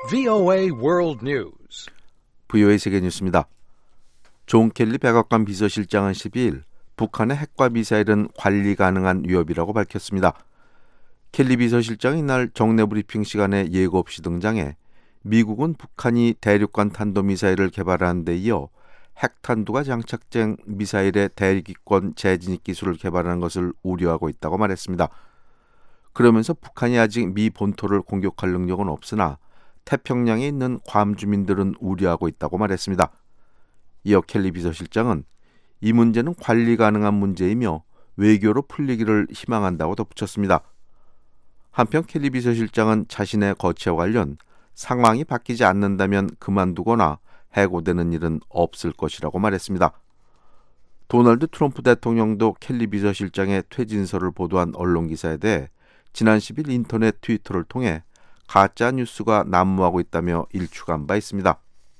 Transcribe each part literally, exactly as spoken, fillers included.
브이오에이 World News. 브이오에이 세계 뉴스입니다. 존 켈리 백악관 비서실장은 십이일 북한의 핵과 미사일은 관리 가능한 위협이라고 밝혔습니다. 켈리 비서실장이 이날 정례 브리핑 시간에 예고 없이 등장해 미국은 북한이 대륙간 탄도미사일을 개발하는 데 이어 핵탄두가 장착된 미사일의 대기권 재진입 기술을 개발하는 것을 우려하고 있다고 말했습니다. 그러면서 북한이 아직 미 본토를 공격할 능력은 없으나 태평양에 있는 괌 주민들은 우려하고 있다고 말했습니다. 이어 켈리 비서실장은 이 문제는 관리 가능한 문제이며 외교로 풀리기를 희망한다고 덧붙였습니다. 한편 켈리 비서실장은 자신의 거취와 관련 상황이 바뀌지 않는다면 그만두거나 해고되는 일은 없을 것이라고 말했습니다. 도널드 트럼프 대통령도 켈리 비서실장의 퇴진서를 보도한 언론 기사에 대해 지난 십일 인터넷 트위터를 통해 가짜 뉴스가 난무하고 있다며 일축한 바 있습니다.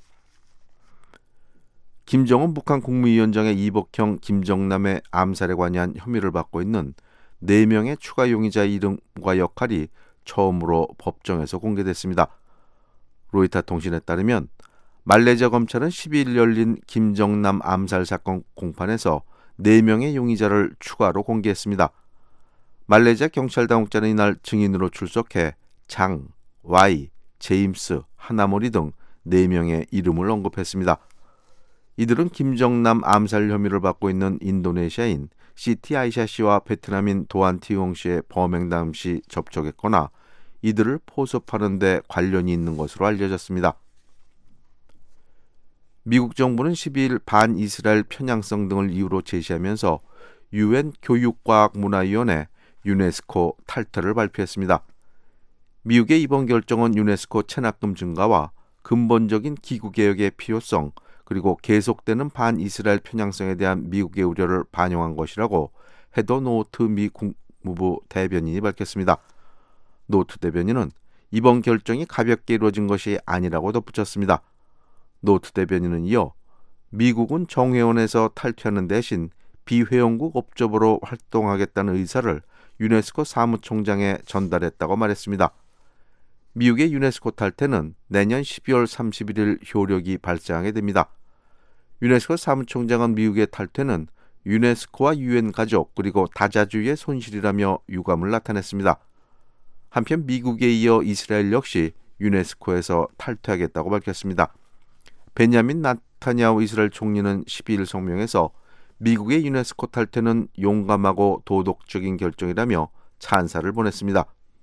김정은 북한 국무위원장의 이복형, 김정남의 암살에 관여한 혐의를 받고 있는 네 명의 추가 용의자의 이름과 역할이 처음으로 법정에서 공개됐습니다. 로이터 통신에 따르면 말레이시아 검찰은 십이일 열린 김정남 암살 사건 공판에서 네 명의 용의자를 추가로 공개했습니다. 말레이시아 경찰 당국자는 이날 증인으로 출석해 장, 와이, 제임스, 하나모리 등 네 명의 이름을 언급했습니다. 이들은 김정남 암살 혐의를 받고 있는 인도네시아인 시티 아이샤 씨와 베트남인 도안 티용 씨의 범행 당시 접촉했거나 이들을 포섭하는 데 관련이 있는 것으로 알려졌습니다. 미국 정부는 십이일 반이스라엘 편향성 등을 이유로 제시하면서 유엔 교육과학문화위원회 유네스코 탈퇴를 발표했습니다. 미국의 이번 결정은 유네스코 체납금 증가와 근본적인 기구개혁의 필요성 그리고 계속되는 반이스라엘 편향성에 대한 미국의 우려를 반영한 것이라고 헤더 노트 미 국무부 대변인이 밝혔습니다. 노트 대변인은 이번 결정이 가볍게 이루어진 것이 아니라고 덧붙였습니다. 노트 대변인은 이어 미국은 정회원에서 탈퇴하는 대신 비회원국 업적으로 활동하겠다는 의사를 유네스코 사무총장에 전달했다고 말했습니다. 미국의 유네스코 탈퇴는 내년 십이월 삼십일일 효력이 발생하게 됩니다. 유네스코 사무총장은 미국의 탈퇴는 유네스코와 유엔 가족 그리고 다자주의의 손실이라며 유감을 나타냈습니다. 한편 미국에 이어 이스라엘 역시 유네스코에서 탈퇴하겠다고 밝혔습니다. 베냐민 나타냐후 이스라엘 총리는 십이일 성명에서 미국의 유네스코 탈퇴는 용감하고 도덕적인 결정이라며 찬사를 보냈습니다.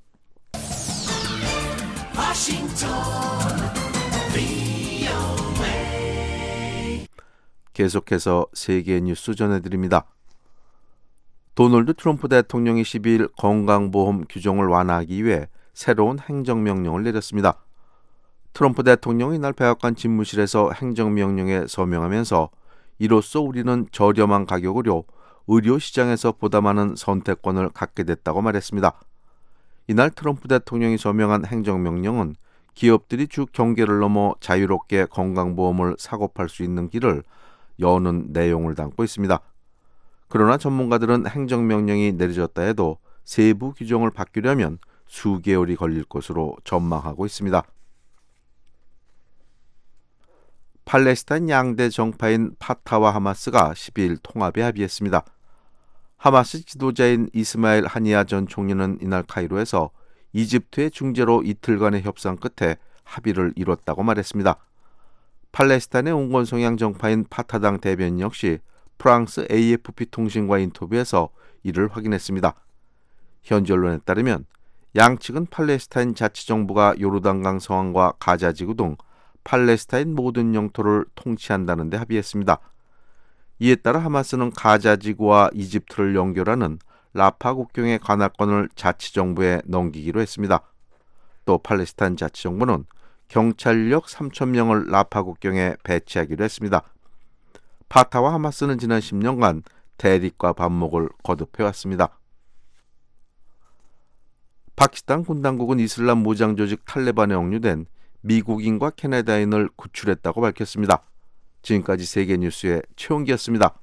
계속해서 세계 뉴스 전해드립니다. 도널드 트럼프 대통령이 십이일 건강보험 규정을 완화하기 위해 새로운 행정명령을 내렸습니다. 트럼프 대통령이 이날 백악관 집무실에서 행정명령에 서명하면서 이로써 우리는 저렴한 가격으로 의료시장에서 보다 많은 선택권을 갖게 됐다고 말했습니다. 이날 트럼프 대통령이 서명한 행정명령은 기업들이 주 경계를 넘어 자유롭게 건강보험을 사고 팔 수 있는 길을 여는 내용을 담고 있습니다. 그러나 전문가들은 행정명령이 내려졌다 해도 세부 규정을 바뀌려면 수개월이 걸릴 것으로 전망하고 있습니다. 팔레스타인 양대 정파인 파타와 하마스가 십이일 통합에 합의했습니다. 하마스 지도자인 이스마일 하니야 전 총리는 이날 카이로에서 이집트의 중재로 이틀간의 협상 끝에 합의를 이뤘다고 말했습니다. 팔레스타인의 온건 성향 정파인 파타당 대변인 역시 프랑스 에이에프피 통신과 인터뷰에서 이를 확인했습니다. 현지 언론에 따르면 양측은 팔레스타인 자치정부가 요르단강 서안과 가자지구 등 팔레스타인 모든 영토를 통치한다는 데 합의했습니다. 이에 따라 하마스는 가자지구와 이집트를 연결하는 라파 국경의 관할권을 자치정부에 넘기기로 했습니다. 또 팔레스타인 자치정부는 경찰력 삼천 명을 라파 국경에 배치하기로 했습니다. 파타와 하마스는 지난 십 년간 대립과 반목을 거듭해왔습니다. 파키스탄 군 당국은 이슬람 무장 조직 탈레반에 억류된 미국인과 캐나다인을 구출했다고 밝혔습니다. 지금까지 세계뉴스의 최홍기였습니다.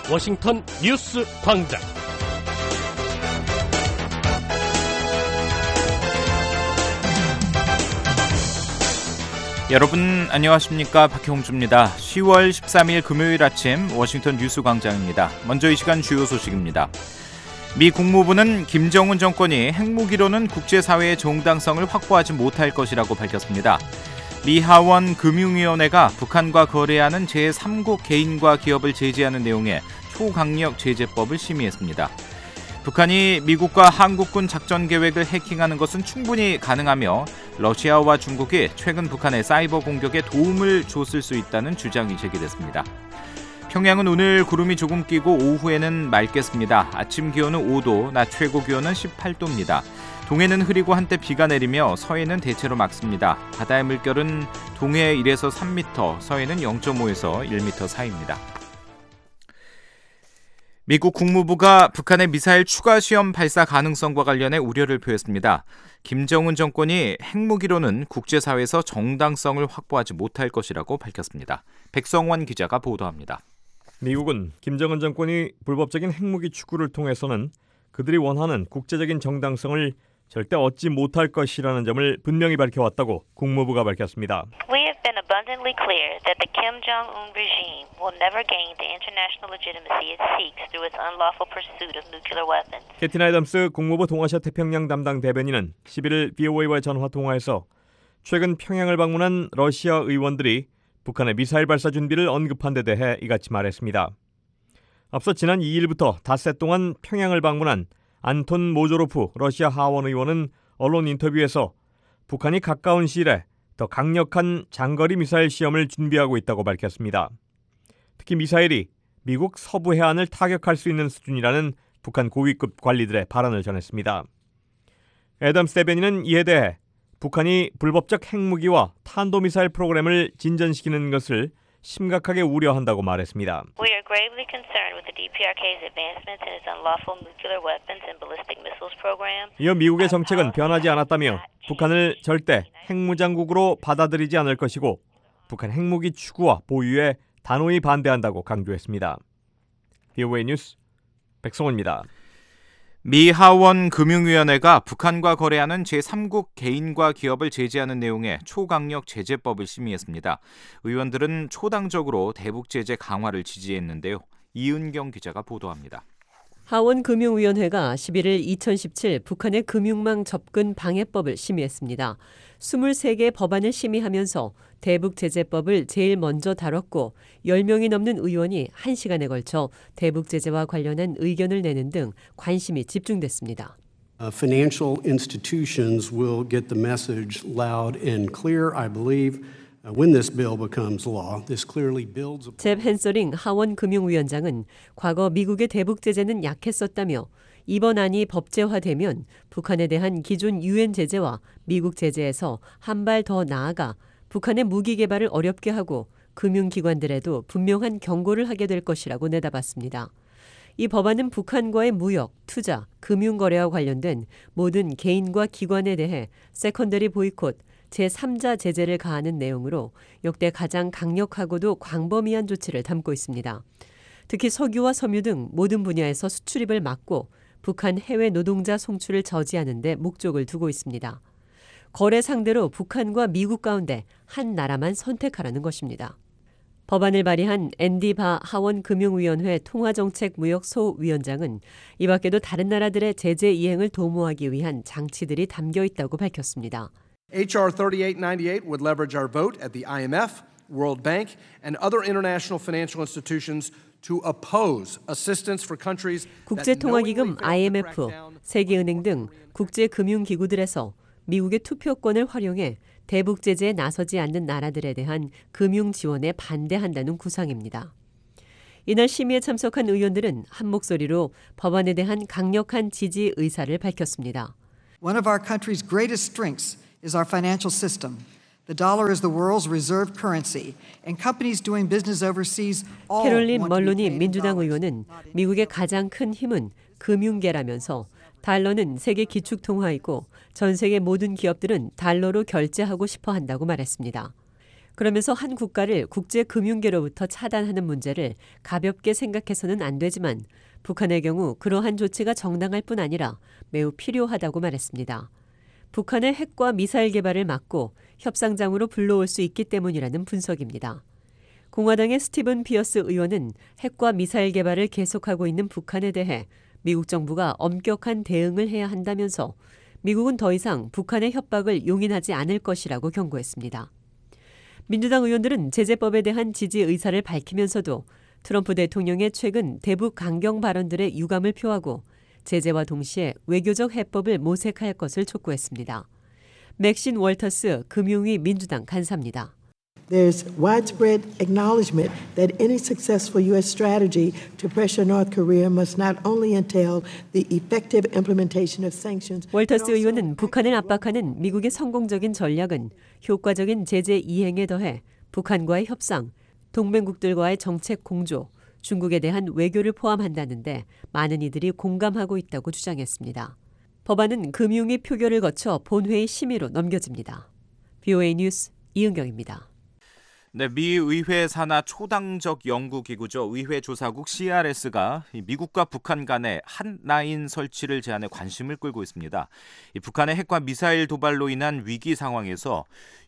워싱턴 뉴스 광장. 여러분 안녕하십니까? 박형주입니다. 시월 십삼일 금요일 아침 워싱턴 뉴스 광장입니다. 먼저 이 시간 주요 소식입니다. 미 국무부는 김정은 정권이 핵무기로는 국제사회의 정당성을 확보하지 못할 것이라고 밝혔습니다. 미 하원 금융위원회가 북한과 거래하는 제삼국 개인과 기업을 제재하는 내용의 초강력 제재법을 심의했습니다. 북한이 미국과 한국군 작전 계획을 해킹하는 것은 충분히 가능하며 러시아와 중국이 최근 북한의 사이버 공격에 도움을 줬을 수 있다는 주장이 제기됐습니다. 평양은 오늘 구름이 조금 끼고 오후에는 맑겠습니다. 아침 기온은 오도, 낮 최고 기온은 십팔도입니다. 동해는 흐리고 한때 비가 내리며 서해는 대체로 맑습니다. 바다의 물결은 동해 일에서 삼 미터, 서해는 영점오에서 일 미터 사이입니다. 미국 국무부가 북한의 미사일 추가 시험 발사 가능성과 관련해 우려를 표했습니다. 김정은 정권이 핵무기로는 국제사회에서 정당성을 확보하지 못할 것이라고 밝혔습니다. 백성원 기자가 보도합니다. 미국은 김정은 정권이 불법적인 핵무기 추구를 통해서는 그들이 원하는 국제적인 정당성을 절대 얻지 못할 것이라는 점을 분명히 밝혀왔다고 국무부가 밝혔습니다. We have been abundantly clear that the Kim Jong-un regime will never gain the international legitimacy it seeks through its unlawful pursuit of nuclear weapons. 캐틴 애덤스 국무부 동아시아 태평양 담당 대변인은 십일일 브이오에이와의 전화 통화에서 최근 평양을 방문한 러시아 의원들이 북한의 미사일 발사 준비를 언급한 데 대해 이같이 말했습니다. 앞서 지난 이일부터 닷새 동안 평양을 방문한 안톤 모조로프 러시아 하원 의원은 언론 인터뷰에서 북한이 가까운 시일에 더 강력한 장거리 미사일 시험을 준비하고 있다고 밝혔습니다. 특히 미사일이 미국 서부 해안을 타격할 수 있는 수준이라는 북한 고위급 관리들의 발언을 전했습니다. 애덤스 대변인은 이에 대해 북한이 불법적 핵무기와 탄도미사일 프로그램을 진전시키는 것을 심각하게 우려한다고 말했습니다. We are gravely concerned with the 디피아르케이's advancements in its unlawful nuclear weapons and ballistic missiles program. 이어 미국의 정책은 변하지 않았다며 북한을 절대 핵무장국으로 받아들이지 않을 것이고 북한 핵무기 추구와 보유에 단호히 반대한다고 강조했습니다. 브이오에이 뉴스 백성원입니다. 미 하원 금융위원회가 북한과 거래하는 제삼국 개인과 기업을 제재하는 내용의 초강력 제재법을 심의했습니다. 의원들은 초당적으로 대북 제재 강화를 지지했는데요. 이은경 기자가 보도합니다. 하원 금융위원회가 십일일 이천십칠 북한의 금융망 접근 방해법을 심의했습니다. 이십삼 개 법안을 심의하면서 대북 제재법을 제일 먼저 다뤘고 열 명이 넘는 의원이 한 시간에 걸쳐 대북 제재와 관련한 의견을 내는 등 관심이 집중됐습니다. Uh, financial institutions will get the message loud and clear, I believe. When this bill becomes law, this clearly builds. 잽 헨서링 하원 금융위원장은 과거 미국의 대북 제재는 약했었다며 이번 안이 법제화되면 북한에 대한 기존 유엔 제재와 미국 제재에서 한 발 더 나아가 북한의 무기 개발을 어렵게 하고 금융기관들에도 분명한 경고를 하게 될 것이라고 내다봤습니다. 이 법안은 북한과의 무역, 투자, 금융거래와 관련된 모든 개인과 기관에 대해 세컨더리 보이콧, 제삼자 제재를 가하는 내용으로 역대 가장 강력하고도 광범위한 조치를 담고 있습니다. 특히 석유와 섬유 등 모든 분야에서 수출입을 막고 북한 해외 노동자 송출을 저지하는 데 목적을 두고 있습니다. 거래 상대로 북한과 미국 가운데 한 나라만 선택하라는 것입니다. 법안을 발의한 앤디 바 하원 금융위원회 통화정책무역 소위원장은 이 밖에도 다른 나라들의 제재 이행을 도모하기 위한 장치들이 담겨 있다고 밝혔습니다. 에이치알 thirty-eight ninety-eight would leverage our vote at the 아이엠에프, World Bank, and other international financial institutions to oppose assistance for countries. 국제통화기금 아이엠에프, 세계은행 등 국제금융기구들에서 미국의 투표권을 활용해 대북 제재에 나서지 않는 나라들에 대한 금융 지원에 반대한다는 구상입니다. 이날 심의에 참석한 의원들은 한 목소리로 법안에 대한 강력한 지지 의사를 밝혔습니다. One of our country's greatest strengths is our financial system. The dollar is the world's reserve currency, and companies doing business overseas all 캐롤린 want to be 멀로니 paid in 민주당 dollars. 의원은 미국의 가장 큰 힘은 금융계라면서 달러는 세계 기축통화이고 전 세계 모든 기업들은 달러로 결제하고 싶어 한다고 말했습니다. 그러면서 한 국가를 국제금융계로부터 차단하는 문제를 가볍게 생각해서는 안 되지만 북한의 경우 그러한 조치가 정당할 뿐 아니라 매우 필요하다고 말했습니다. 북한의 핵과 미사일 개발을 막고 협상장으로 불러올 수 있기 때문이라는 분석입니다. 공화당의 스티븐 피어스 의원은 핵과 미사일 개발을 계속하고 있는 북한에 대해 미국 정부가 엄격한 대응을 해야 한다면서 미국은 더 이상 북한의 협박을 용인하지 않을 것이라고 경고했습니다. 민주당 의원들은 제재법에 대한 지지 의사를 밝히면서도 트럼프 대통령의 최근 대북 강경 발언들에 유감을 표하고 제재와 동시에 외교적 해법을 모색할 것을 촉구했습니다. 맥신 월터스 금융위 민주당 간사입니다. There's widespread acknowledgement that any successful U S strategy to pressure North Korea must not only entail the effective implementation of sanctions. 월터스 의원은 북한을 압박하는 미국의 성공적인 전략은 효과적인 제재 이행에 더해 북한과의 협상, 동맹국들과의 정책 공조, 중국에 대한 외교를 포함한다는데 많은 이들이 공감하고 있다고 주장했습니다. 법안은 금융위 표결을 거쳐 본회의 심의로 넘겨집니다. 브이오에이 뉴스 이은경입니다. 네, 미 의회 산하 초당적 연구기구죠. 의회조사국 씨알에스가 미국과 북한 간의 핫라인 설치를 제안해 관심을 끌고 있습니다. 이 북한의 핵과 미사일 도발로 인한 위기 상황에서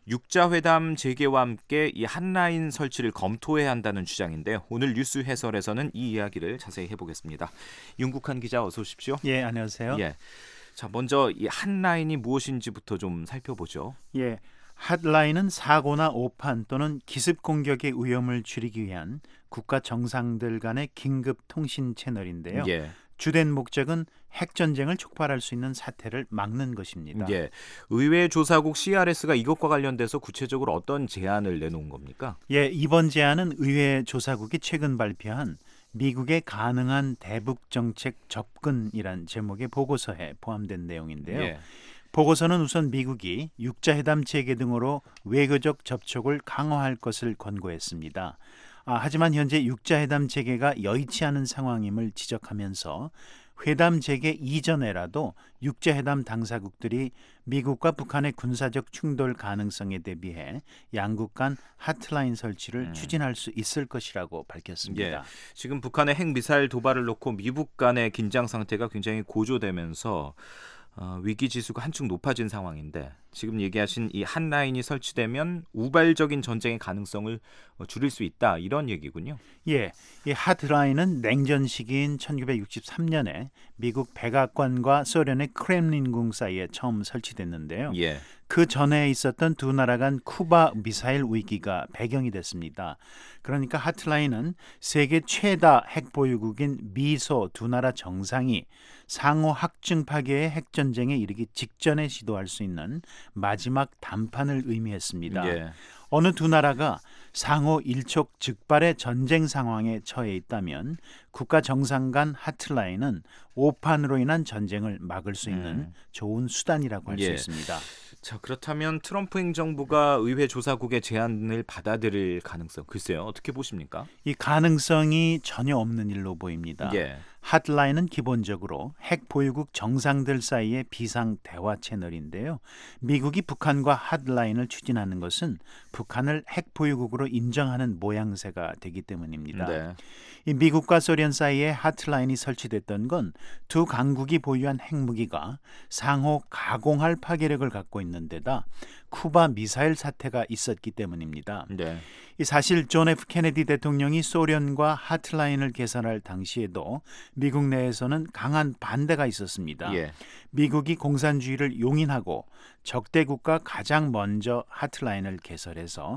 육자회담 재개와 함께 이 핫라인 설치를 검토해야 한다는 주장인데요. 오늘 뉴스 해설에서는 이 이야기를 자세히 해보겠습니다. 윤국한 기자 어서 오십시오. 예, 안녕하세요. 예, 자 먼저 이 핫라인이 무엇인지부터 좀 살펴보죠. 예. 핫라인은 사고나 오판 또는 기습 공격의 위험을 줄이기 위한 국가 정상들 간의 긴급 통신 채널인데요. 예. 주된 목적은 핵전쟁을 촉발할 수 있는 사태를 막는 것입니다. 예. 의회 조사국 씨알에스가 이것과 관련돼서 구체적으로 어떤 제안을 내놓은 겁니까? 예, 이번 제안은 의회 조사국이 최근 발표한 미국의 가능한 대북 정책 접근이란 제목의 보고서에 포함된 내용인데요. 예. 보고서는 우선 미국이 육자회담 재개 등으로 외교적 접촉을 강화할 것을 권고했습니다. 아, 하지만 현재 육자회담 재개가 여의치 않은 상황임을 지적하면서 회담 재개 이전에라도 육자회담 당사국들이 미국과 북한의 군사적 충돌 가능성에 대비해 양국 간 핫라인 설치를 음. 추진할 수 있을 것이라고 밝혔습니다. 예, 지금 북한의 핵미사일 도발을 놓고 미국 간의 긴장 상태가 굉장히 고조되면서 어, 위기 지수가 한층 높아진 상황인데 지금 얘기하신 이 핫라인이 설치되면 우발적인 전쟁의 가능성을 어, 줄일 수 있다 이런 얘기군요. 예, 이 핫라인은 냉전 시기인 천구백육십삼 년에 미국 백악관과 소련의 크렘린궁 사이에 처음 설치됐는데요. 예. 그 전에 있었던 두 나라 간 쿠바 미사일 위기가 배경이 됐습니다. 그러니까 핫라인은 세계 최다 핵보유국인 미소 두 나라 정상이 상호 확증 파괴의 핵전쟁에 이르기 직전에 시도할 수 있는 마지막 담판을 의미했습니다. 예. 어느 두 나라가 상호 일촉즉발의 전쟁 상황에 처해 있다면 국가 정상 간 핫라인은 오판으로 인한 전쟁을 막을 수 있는 음. 좋은 수단이라고 할 수 예. 있습니다. 자, 그렇다면 트럼프 행정부가 의회 조사국의 제안을 받아들일 가능성, 글쎄요, 어떻게 보십니까? 이 가능성이 전혀 없는 일로 보입니다. 예. 핫라인은 기본적으로 핵 보유국 정상들 사이의 비상 대화 채널인데요. 미국이 북한과 핫라인을 추진하는 것은 북한을 핵 보유국으로 인정하는 모양새가 되기 때문입니다. 네. 이 미국과 소련 사이에 핫라인이 설치됐던 건 두 강국이 보유한 핵무기가 상호 가공할 파괴력을 갖고 있는 데다 쿠바 미사일 사태가 있었기 때문입니다. 네. 이 사실 존 에프 케네디 대통령이 소련과 핫라인을 개설할 당시에도 미국 내에서는 강한 반대가 있었습니다. 예. 미국이 공산주의를 용인하고 적대국가 가장 먼저 핫라인을 개설해서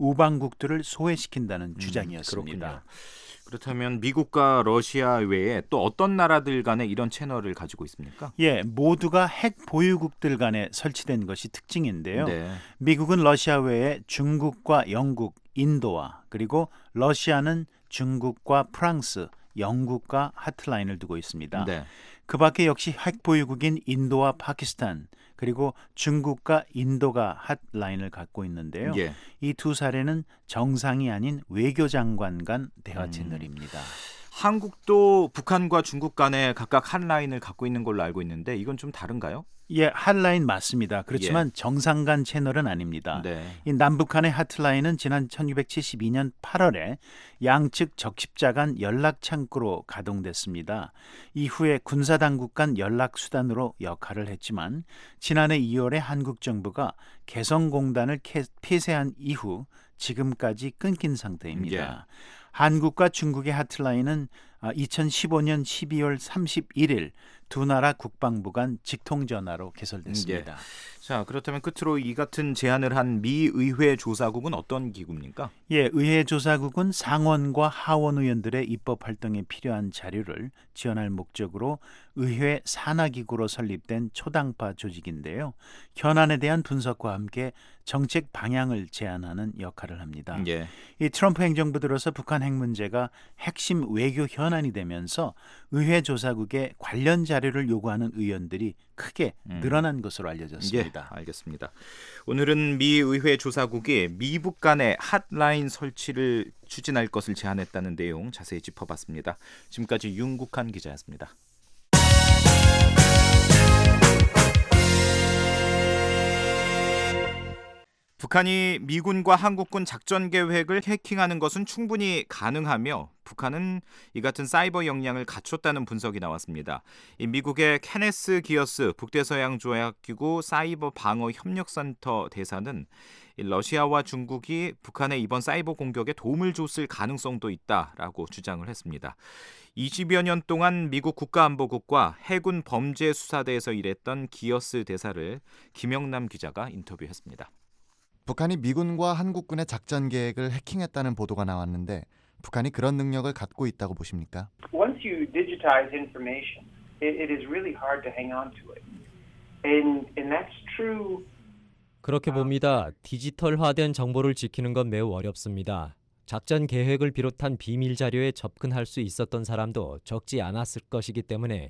우방국들을 소외시킨다는 주장이었습니다. 음, 그렇다면 미국과 러시아 외에 또 어떤 나라들 간에 이런 채널을 가지고 있습니까? 예, 모두가 핵 보유국들 간에 설치된 것이 특징인데요. 네. 미국은 러시아 외에 중국과 영국, 인도와 그리고 러시아는 중국과 프랑스, 영국과 핫라인을 두고 있습니다. 네. 그 밖에 역시 핵 보유국인 인도와 파키스탄 그리고 중국과 인도가 핫라인을 갖고 있는데요. 예. 이 두 사례는 정상이 아닌 외교장관 간 대화 채널입니다. 음. 한국도 북한과 중국 간에 각각 핫라인을 갖고 있는 걸로 알고 있는데 이건 좀 다른가요? 예, 핫라인 맞습니다. 그렇지만 예. 정상 간 채널은 아닙니다. 네. 이 남북한의 핫라인은 지난 천구백칠십이 년 팔월에 양측 적십자 간 연락 창구로 가동됐습니다. 이후에 군사 당국 간 연락 수단으로 역할을 했지만 지난해 이월에 한국 정부가 개성공단을 폐쇄한 이후 지금까지 끊긴 상태입니다. 예. 한국과 중국의 핫라인은 이천십오 년 십이월 삼십일일 두 나라 국방부 간 직통전화로 개설됐습니다. 예. 자, 그렇다면 끝으로 이 같은 제안을 한 미 의회 조사국은 어떤 기구입니까? 예, 의회 조사국은 상원과 하원 의원들의 입법 활동에 필요한 자료를 지원할 목적으로 의회 산하기구로 설립된 초당파 조직인데요. 현안에 대한 분석과 함께 정책 방향을 제안하는 역할을 합니다. 예. 이 트럼프 행정부 들어서 북한 핵 문제가 핵심 외교 현안이 되면서 의회 조사국에 관련 자료를 요구하는 의원들이 크게 늘어난 음. 것으로 알려졌습니다. 예, 알겠습니다. 오늘은 미 의회 조사국이 미북 간의 핫라인 설치를 추진할 것을 제안했다는 내용 자세히 짚어봤습니다. 지금까지 윤국한 기자였습니다. 북한이 미군과 한국군 작전 계획을 해킹하는 것은 충분히 가능하며 북한은 이 같은 사이버 역량을 갖췄다는 분석이 나왔습니다. 이 미국의 케네스 기어스 북대서양 조약기구 사이버 방어 협력센터 대사는 러시아와 중국이 북한의 이번 사이버 공격에 도움을 줬을 가능성도 있다라고 주장을 했습니다. 이십여 년 동안 미국 국가안보국과 해군 범죄수사대에서 일했던 기어스 대사를 김영남 기자가 인터뷰했습니다. 북한이 미군과 한국군의 작전 계획을 해킹했다는 보도가 나왔는데 북한이 그런 능력을 갖고 있다고 보십니까? Once you digitize information, it, it is really hard to hang on to it. And, and that's true. 그렇게 봅니다. 디지털화된 정보를 지키는 건 매우 어렵습니다. 작전 계획을 비롯한 비밀 자료에 접근할 수 있었던 사람도 적지 않았을 것이기 때문에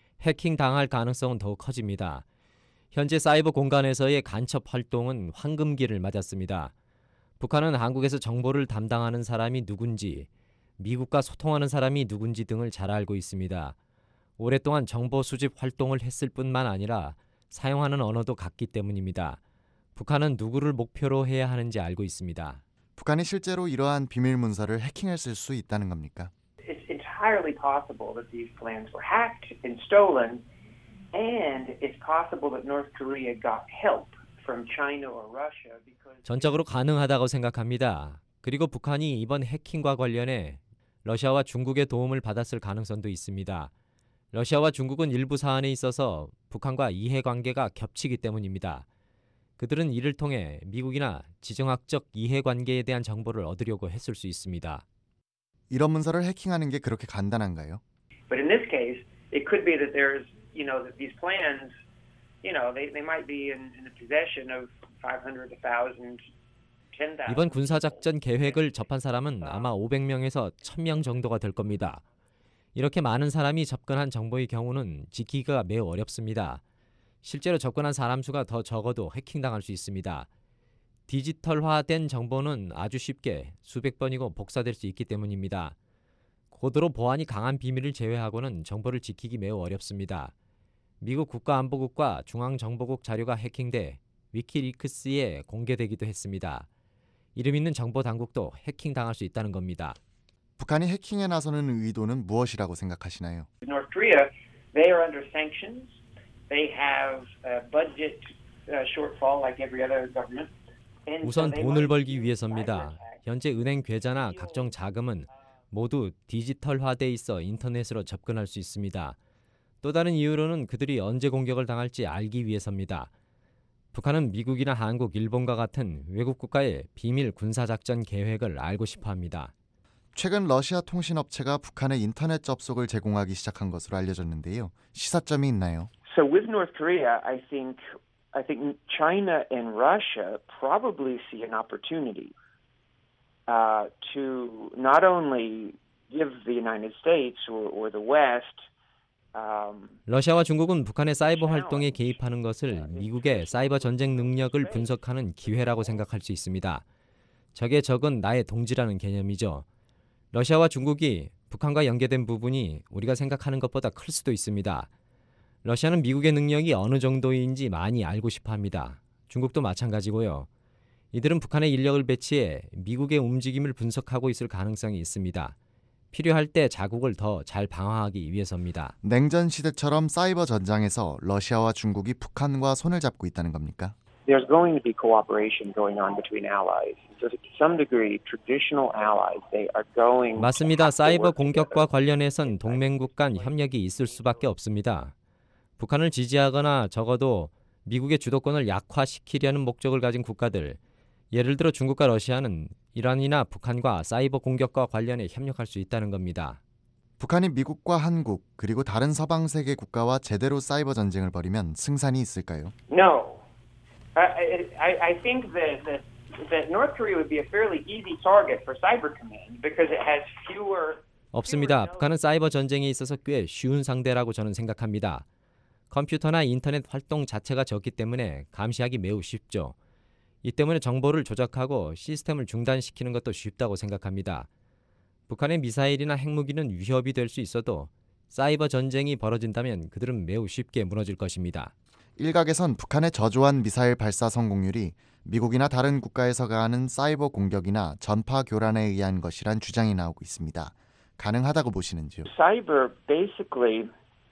해킹 당할 가능성은 더욱 커집니다. 현재 사이버 공간에서의 간첩 활동은 황금기를 맞았습니다. 북한은 한국에서 정보를 담당하는 사람이 누군지, 미국과 소통하는 사람이 누군지 등을 잘 알고 있습니다. 오랫동안 정보 수집 활동을 했을 뿐만 아니라 사용하는 언어도 같기 때문입니다. 북한은 누구를 목표로 해야 하는지 알고 있습니다. 북한이 실제로 이러한 비밀 문서를 해킹했을 수 있다는 겁니까? It's entirely possible that these plans were hacked and stolen. And it's possible that North Korea got help from China or Russia because 전적으로 가능하다고 생각합니다. 그리고 북한이 이번 해킹과 관련해 러시아와 중국의 도움을 받았을 가능성도 있습니다. 러시아와 중국은 일부 사안에 있어서 북한과 이해관계가 겹치기 때문입니다. 그들은 이를 통해 미국이나 지정학적 이해관계에 대한 정보를 얻으려고 했을 수 있습니다. 이런 문서를 해킹하는 게 그렇게 간단한가요? But in this case, it could be that there's You know, that these plans, you know, they, they might be in, in the possession of five hundred, one thousand, ten thousand. 이번 군사작전 계획을 접한 사람은 아마 오백 명에서 천 명 정도가 될 겁니다. 이렇게 많은 사람이 접근한 정보의 경우는 지키기가 매우 어렵습니다. 실제로 접근한 사람 수가 더 적어도 해킹당할 수 있습니다. 디지털화된 정보는 아주 쉽게 수백 번이고 복사될 수 있기 때문입니다. 고도로 보안이 강한 비밀을 제외하고는 정보를 지키기 매우 어렵습니다. 미국 국가안보국과 중앙정보국 자료가 해킹돼 위키리크스에 공개되기도 했습니다. 이름 있는 정보 당국도 해킹당할 수 있다는 겁니다. 북한이 해킹에 나서는 의도는 무엇이라고 생각하시나요? North Korea, they are under sanctions. They have a budget shortfall like every other government. 우선 돈을 벌기 위해서입니다. 현재 은행 계좌나 각종 자금은 모두 디지털화돼 있어 인터넷으로 접근할 수 있습니다. 또 다른 이유로는 그들이 언제 공격을 당할지 알기 위해서입니다. 북한은 미국이나 한국, 일본과 같은 외국 국가의 비밀 군사작전 계획을 알고 싶어합니다. 최근 러시아 통신업체가 북한의 인터넷 접속을 제공하기 시작한 것으로 알려졌는데요. 시사점이 있나요? So with North Korea, I think I think China and Russia probably see an opportunity uh, to not only give the United States or, or the West 러시아와 중국은 북한의 사이버 활동에 개입하는 것을 미국의 사이버 전쟁 능력을 분석하는 기회라고 생각할 수 있습니다. 적의 적은 나의 동지라는 개념이죠. 러시아와 중국이 북한과 연계된 부분이 우리가 생각하는 것보다 클 수도 있습니다. 러시아는 미국의 능력이 어느 정도인지 많이 알고 싶어합니다. 중국도 마찬가지고요. 이들은 북한의 인력을 배치해 미국의 움직임을 분석하고 있을 가능성이 있습니다. 필요할 때 자국을 더 잘 방어하기 위해서입니다. 냉전 시대처럼 사이버 전장에서 러시아와 중국이 북한과 손을 잡고 있다는 겁니까? There's going to be cooperation going on between allies. So to some degree, traditional allies, they are going. 맞습니다. 사이버 공격과 관련해선 동맹국 간 협력이 있을 수밖에 없습니다. 북한을 지지하거나 적어도 미국의 주도권을 약화시키려는 목적을 가진 국가들, 예를 들어 중국과 러시아는 이란이나 북한과 사이버 공격과 관련해 협력할 수 있다는 겁니다. 북한이 미국과 한국 그리고 다른 서방 세계 국가와 제대로 사이버 전쟁을 벌이면 승산이 있을까요? No. I, I, I think that, that, that North Korea would be a fairly easy target for Cyber Command because it has fewer. 없습니다. 북한은 사이버 전쟁에 있어서 꽤 쉬운 상대라고 저는 생각합니다. 컴퓨터나 인터넷 활동 자체가 적기 때문에 감시하기 매우 쉽죠. 이 때문에 정보를 조작하고 시스템을 중단시키는 것도 쉽다고 생각합니다. 북한의 미사일이나 핵무기는 위협이 될 수 있어도 사이버 전쟁이 벌어진다면 그들은 매우 쉽게 무너질 것입니다. 일각에선 북한의 저조한 미사일 발사 성공률이 미국이나 다른 국가에서 가하는 사이버 공격이나 전파 교란에 의한 것이란 주장이 나오고 있습니다. 가능하다고 보시는지요? Cyber basically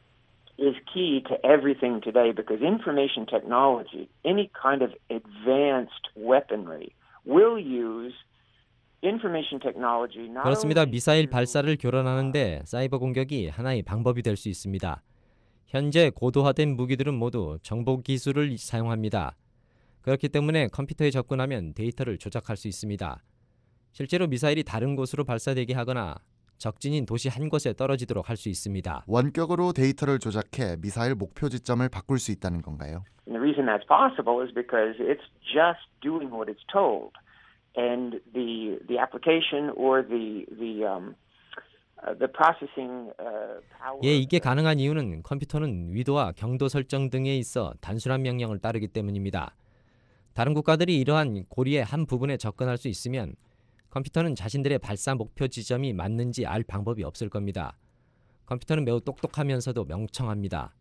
is key to everything today because information technology, any kind of advanced weaponry, will use information technology. Not 그렇습니다. 미사일 발사를 교란하는데 사이버 공격이 하나의 방법이 될 수 있습니다. 현재 고도화된 무기들은 모두 정보 기술을 사용합니다. 그렇기 때문에 컴퓨터에 접근하면 데이터를 조작할 수 있습니다. 실제로 미사일이 다른 곳으로 발사되게 하거나 적진인 도시 한 곳에 떨어지도록 할 수 있습니다. 원격으로 데이터를 조작해 미사일 목표 지점을 바꿀 수 있다는 건가요? And the reason that's possible is because it's just doing what it's told, and the the application or the the um, uh, the processing uh, power. 예, 이게 가능한 이유는 컴퓨터는 위도와 경도 설정 등에 있어 단순한 명령을 따르기 때문입니다. 다른 국가들이 이러한 고리의 한 부분에 접근할 수 있으면 컴퓨터는 자신들의 발사 목표 지점이 맞는지 알 방법이 없을 겁니다. 컴퓨터는 매우 똑똑하면서도 명청합니다.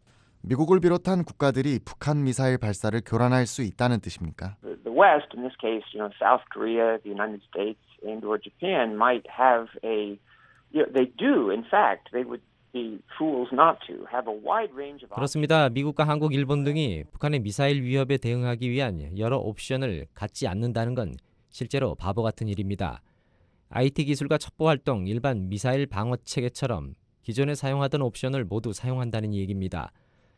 미국을 비롯한 국가들이 북한 미사일 발사를 교란할 수 있다는 뜻입니까? The West, in this case, you know, South Korea, the United States, and or Japan might have a, you know, they do, in fact, they would be fools not to have a wide range of. 그렇습니다. 미국과 한국, 일본 등이 북한의 미사일 위협에 대응하기 위한 여러 옵션을 갖지 않는다는 건 실제로 바보 같은 일입니다. 아이티 기술과 첩보 활동, 일반 미사일 방어 체계처럼 기존에 사용하던 옵션을 모두 사용한다는 얘기입니다.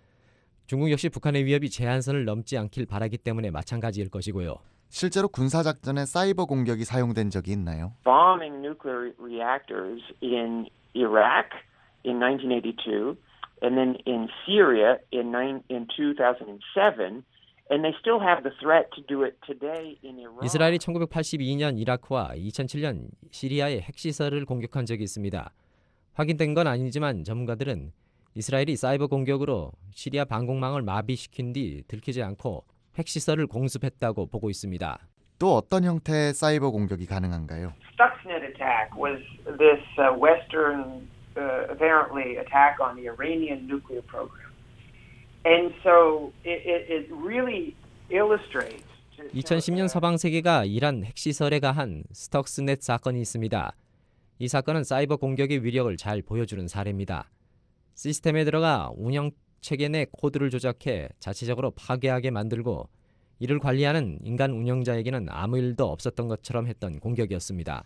중국 역시 북한의 위협이 제한선을 넘지 않길 바라기 때문에 마찬가지일 것이고요. 실제로 군사작전에 사이버 공격이 사용된 적이 있나요? Bombing nuclear reactors in Iraq in nineteen eighty-two and then in Syria in, nine, in two thousand seven. And they still have the threat to do it today in Iran. 이스라엘이 천구백팔십이 년 이라크와 이천칠 년 시리아의 핵시설을 공격한 적이 있습니다. 확인된 건 아니지만 전문가들은 이스라엘이 사이버 공격으로 시리아 방공망을 마비시킨 뒤 들키지 않고 핵시설을 공습했다고 보고 있습니다. 또 어떤 형태의 사이버 공격이 가능한가요? Stuxnet attack was this uh, Western, uh, apparently, attack on the Iranian nuclear program. And so it, it, it really illustrates. 이천십 년 서방 세계가 이란 핵시설에 가한 스톡스넷 사건이 있습니다. 이 사건은 사이버 공격의 위력을 잘 보여주는 사례입니다. 시스템에 들어가 운영 체계 내 코드를 조작해 자체적으로 파괴하게 만들고 이를 관리하는 인간 운영자에게는 아무 일도 없었던 것처럼 했던 공격이었습니다.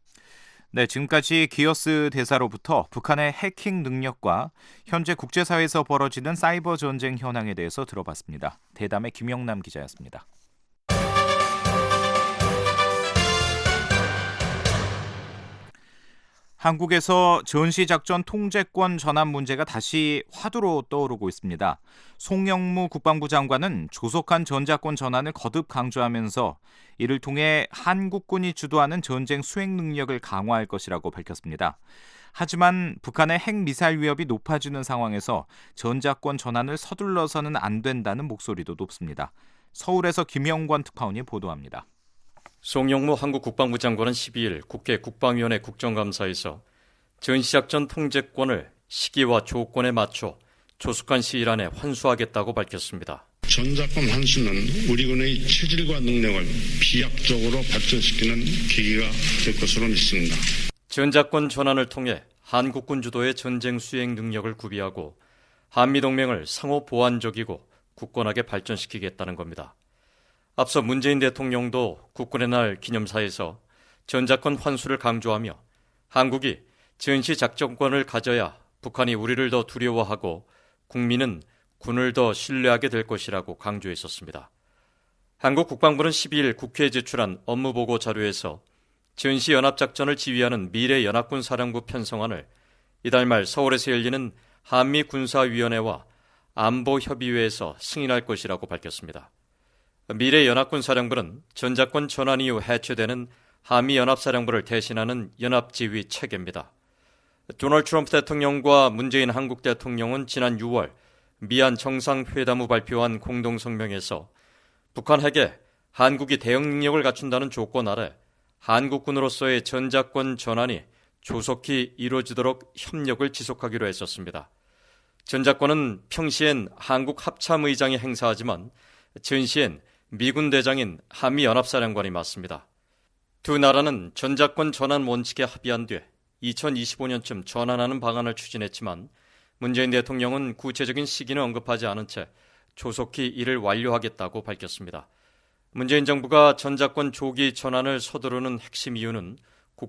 네, 지금까지 기어스 대사로부터 북한의 해킹 능력과 현재 국제사회에서 벌어지는 사이버 전쟁 현황에 대해서 들어봤습니다. 대담의 김영남 기자였습니다. 한국에서 전시작전 통제권 전환 문제가 다시 화두로 떠오르고 있습니다. 송영무 국방부 장관은 조속한 전자권 전환을 거듭 강조하면서 이를 통해 한국군이 주도하는 전쟁 수행 능력을 강화할 것이라고 밝혔습니다. 하지만 북한의 핵미사일 위협이 높아지는 상황에서 전자권 전환을 서둘러서는 안 된다는 목소리도 높습니다. 서울에서 김영권 특파원이 보도합니다. 송영무 한국 국방부 장관은 십이 일 국회 국방위원회 국정감사에서 전시작전 통제권을 시기와 조건에 맞춰 조속한 시일 안에 환수하겠다고 밝혔습니다. 전작권 환수는 우리군의 체질과 능력을 비약적으로 발전시키는 계기가 될 것으로 믿습니다. 전작권 전환을 통해 한국군 주도의 전쟁 수행 능력을 구비하고 한미동맹을 상호 보완적이고 굳건하게 발전시키겠다는 겁니다. 앞서 문재인 대통령도 국군의 날 기념사에서 전작권 환수를 강조하며 한국이 전시 작전권을 가져야 북한이 우리를 더 두려워하고 국민은 군을 더 신뢰하게 될 것이라고 강조했었습니다. 한국 국방부는 십이일 국회에 제출한 업무보고 자료에서 전시연합작전을 지휘하는 미래연합군 사령부 편성안을 이달 말 서울에서 열리는 한미군사위원회와 안보협의회에서 승인할 것이라고 밝혔습니다. 미래연합군 사령부는 전작권 전환 이후 해체되는 한미연합사령부를 대신하는 연합지휘 체계입니다. 도널드 트럼프 대통령과 문재인 한국 대통령은 지난 유월 미안 정상회담 후 발표한 공동성명에서 북한 핵에 한국이 대응 능력을 갖춘다는 조건 아래 한국군으로서의 전작권 전환이 조속히 이루어지도록 협력을 지속하기로 했었습니다. 전작권은 평시엔 한국 합참의장이 행사하지만 전시엔 미군 대장인 한미연합사령관이 맡습니다. 두 나라는 전작권 전환 원칙에 합의한 뒤 이천이십오년쯤 전환하는 방안을 추진했지만 문재인 대통령은 구체적인 시기는 언급하지 않은 채 조속히 이를 완료하겠다고 밝혔습니다. 문재인 정부가 전작권 조기 전환을 서두르는 핵심 이유는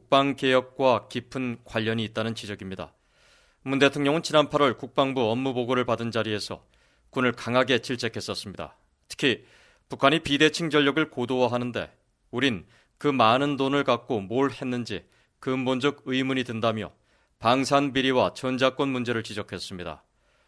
국방개혁과 깊은 관련이 있다는 지적입니다. 문 대통령은 지난 팔월 국방부 업무보고를 받은 자리에서 군을 강하게 질책했었습니다. 특히 북한이 비대칭 전력을 고도화하는데 우린 그 많은 돈을 갖고 뭘 했는지 근본적 의문이 든다며 방산비리와 전작권 문제를 지적했습니다.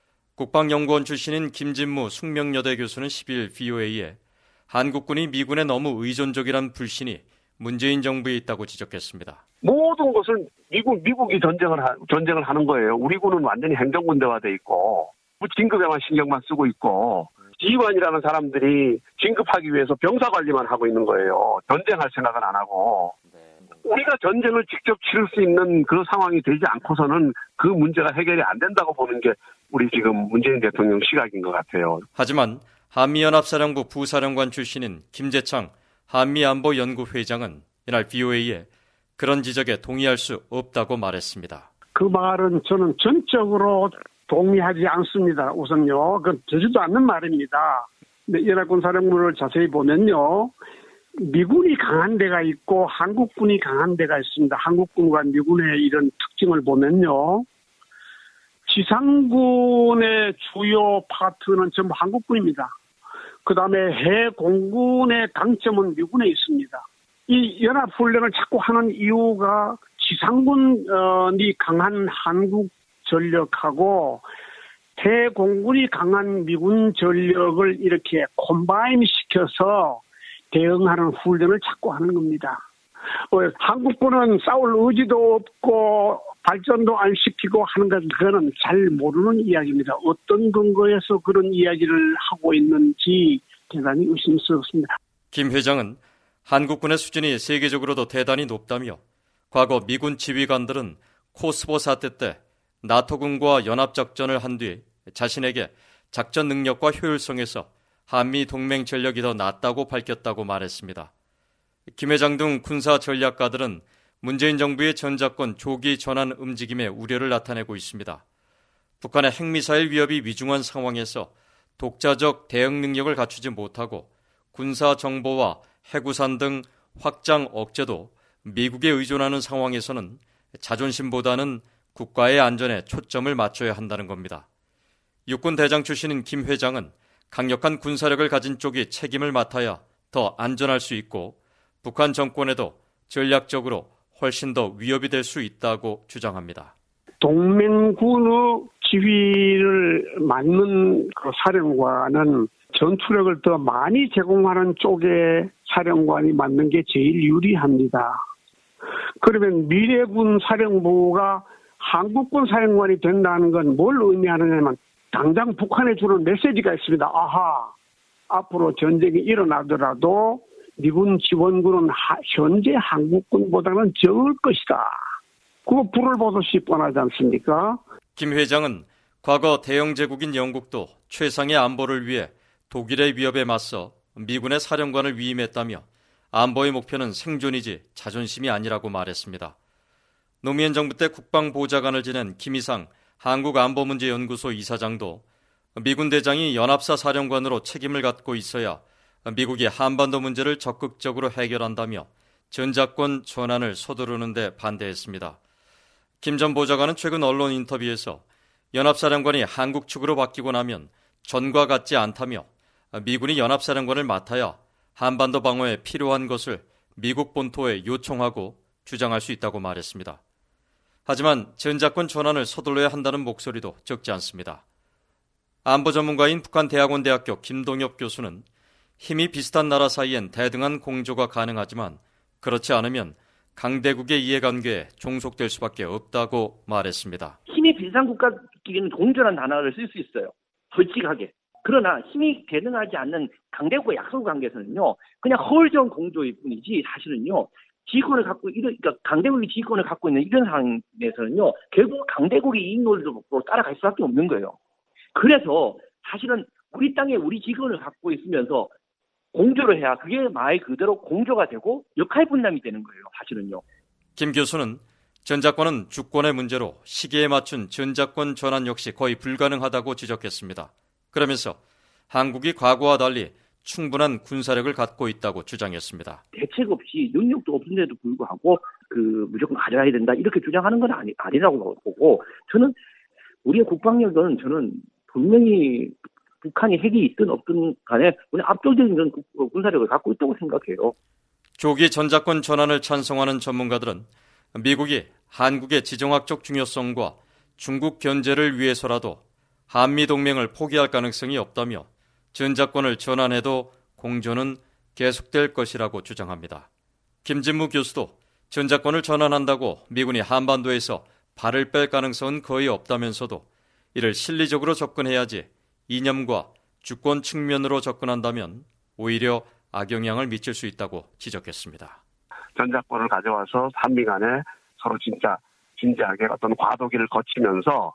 국방연구원 출신인 김진무 숙명여대 교수는 십이일 브이오에이에 한국군이 미군에 너무 의존적이란 불신이 문재인 정부에 있다고 지적했습니다. 모든 것을 미국, 미국이 전쟁을, 하, 전쟁을 하는 거예요. 우리 군은 완전히 행정군대화돼 있고 진급에만 신경만 쓰고 있고 지휘관이라는 사람들이 진급하기 위해서 병사 관리만 하고 있는 거예요. 전쟁할 생각은 안 하고. 우리가 전쟁을 직접 치를 수 있는 그 상황이 되지 않고서는 그 문제가 해결이 안 된다고 보는 게 우리 지금 문재인 대통령 시각인 것 같아요. 하지만 한미연합사령부 부사령관 출신인 김재창 한미안보연구회장은 이날 브이오에이에 그런 지적에 동의할 수 없다고 말했습니다. 그 말은 저는 전적으로 동의하지 않습니다. 우선요. 그건 되지도 않는 말입니다. 연합군 사령부를 자세히 보면요. 미군이 강한 데가 있고 한국군이 강한 데가 있습니다. 한국군과 미군의 이런 특징을 보면요. 지상군의 주요 파트는 전부 한국군입니다. 그 다음에 해공군의 강점은 미군에 있습니다. 이 연합훈련을 자꾸 하는 이유가 지상군이 강한 한국 전력하고 해공군이 강한 미군 전력을 이렇게 콤바인 시켜서 대응하는 훈련을 자꾸 하는 겁니다. 어, 한국군은 싸울 의지도 없고 발전도 안 시키고 하는 것, 그거는 잘 모르는 이야기입니다. 어떤 근거에서 그런 이야기를 하고 있는지 대단히 의심스럽습니다. 김 회장은 한국군의 수준이 세계적으로도 대단히 높다며 과거 미군 지휘관들은 코스보 사태 때 나토군과 연합작전을 한 뒤 자신에게 작전 능력과 효율성에서 한미 동맹 전력이 더 낫다고 밝혔다고 말했습니다. 김 회장 등 군사 전략가들은 문재인 정부의 전작권 조기 전환 움직임에 우려를 나타내고 있습니다. 북한의 핵미사일 위협이 위중한 상황에서 독자적 대응 능력을 갖추지 못하고 군사 정보와 해구산 등 확장 억제도 미국에 의존하는 상황에서는 자존심보다는 국가의 안전에 초점을 맞춰야 한다는 겁니다. 육군 대장 출신인 김 회장은 강력한 군사력을 가진 쪽이 책임을 맡아야 더 안전할 수 있고 북한 정권에도 전략적으로 훨씬 더 위협이 될 수 있다고 주장합니다. 동맹군의 지휘를 맡는 그 사령관은 전투력을 더 많이 제공하는 쪽의 사령관이 맡는 게 제일 유리합니다. 그러면 미래군 사령부가 한국군 사령관이 된다는 건 뭘 의미하느냐면 당장 북한에 주는 메시지가 있습니다. 아하, 앞으로 전쟁이 일어나더라도 미군 지원군은 하, 현재 한국군보다는 적을 것이다. 그거 불을 보듯이 뻔하지 않습니까? 김 회장은 과거 대영 제국인 영국도 최상의 안보를 위해 독일의 위협에 맞서 미군의 사령관을 위임했다며 안보의 목표는 생존이지 자존심이 아니라고 말했습니다. 노무현 정부 때 국방보좌관을 지낸 김희상 한국안보문제연구소 이사장도 미군 대장이 연합사 사령관으로 책임을 갖고 있어야 미국이 한반도 문제를 적극적으로 해결한다며 전작권 전환을 서두르는 데 반대했습니다. 김 전 보좌관은 최근 언론 인터뷰에서 연합사령관이 한국 측으로 바뀌고 나면 전과 같지 않다며 미군이 연합사령관을 맡아야 한반도 방어에 필요한 것을 미국 본토에 요청하고 주장할 수 있다고 말했습니다. 하지만 전작권 전환을 서둘러야 한다는 목소리도 적지 않습니다. 안보 전문가인 북한대학원대학교 김동엽 교수는 힘이 비슷한 나라 사이엔 대등한 공조가 가능하지만 그렇지 않으면 강대국의 이해관계에 종속될 수밖에 없다고 말했습니다. 힘이 비슷한 국가끼리는 공조라는 단어를 쓸 수 있어요. 솔직하게. 그러나 힘이 대등하지 않는 강대국과 약소국 관계에서는요, 그냥 허울적 공조일 뿐이지 사실은요, 지휘권을 갖고 이런, 그러니까 강대국이 지휘권을 갖고 있는 이런 상황에서는요, 결국 강대국이 이익 논리로 따라갈 수밖에 없는 거예요. 그래서 사실은 우리 땅에 우리 지휘권을 갖고 있으면서 공조를 해야 그게 말 그대로 공조가 되고 역할 분담이 되는 거예요. 사실은요. 김 교수는 전작권은 주권의 문제로 시기에 맞춘 전작권 전환 역시 거의 불가능하다고 지적했습니다. 그러면서 한국이 과거와 달리 충분한 군사력을 갖고 있다고 주장했습니다. 대책 없이 능력도 없는데도 불구하고 그 무조건 가져야 된다 이렇게 주장하는 건 아니, 아니라고 보고 저는 우리의 국방력은 저는 분명히 북한이 핵이 있든 없든 간에 압도적인 군사력을 갖고 있다고 생각해요. 조기 전작권 전환을 찬성하는 전문가들은 미국이 한국의 지정학적 중요성과 중국 견제를 위해서라도 한미동맹을 포기할 가능성이 없다며 전작권을 전환해도 공조는 계속될 것이라고 주장합니다. 김진무 교수도 전작권을 전환한다고 미군이 한반도에서 발을 뺄 가능성은 거의 없다면서도 이를 실리적으로 접근해야지 이념과 주권 측면으로 접근한다면 오히려 악영향을 미칠 수 있다고 지적했습니다. 전작권을 가져와서 한미 간에 서로 진짜 진지하게 어떤 과도기를 거치면서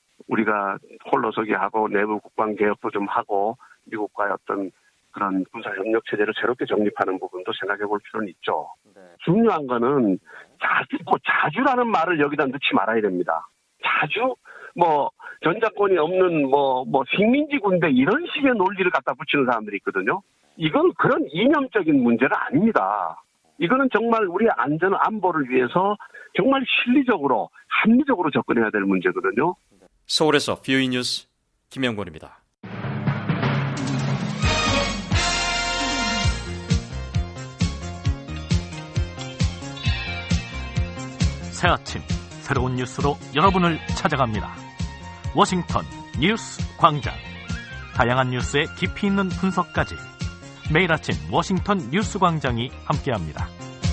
우리가 홀로서기 하고 내부 국방 개혁도 좀 하고 미국과의 어떤 그런 군사 협력 체제를 새롭게 정립하는 부분도 생각해 볼 필요는 있죠. 네. 중요한 거는 자주, 자주라는 말을 여기다 넣지 말아야 됩니다. 자주 뭐 전작권이 없는 뭐 뭐 식민지 군대 이런 식의 논리를 갖다 붙이는 사람들이 있거든요. 이건 그런 이념적인 문제가 아닙니다. 이거는 정말 우리 안전 안보를 위해서 정말 실리적으로 합리적으로 접근해야 될 문제거든요. 서울에서 비오이 뉴스 김영권입니다. 새 아침 새로운 뉴스로 여러분을 찾아갑니다. 워싱턴 뉴스 광장. 다양한 뉴스의 깊이 있는 분석까지 매일 아침 워싱턴 뉴스 광장이 함께합니다.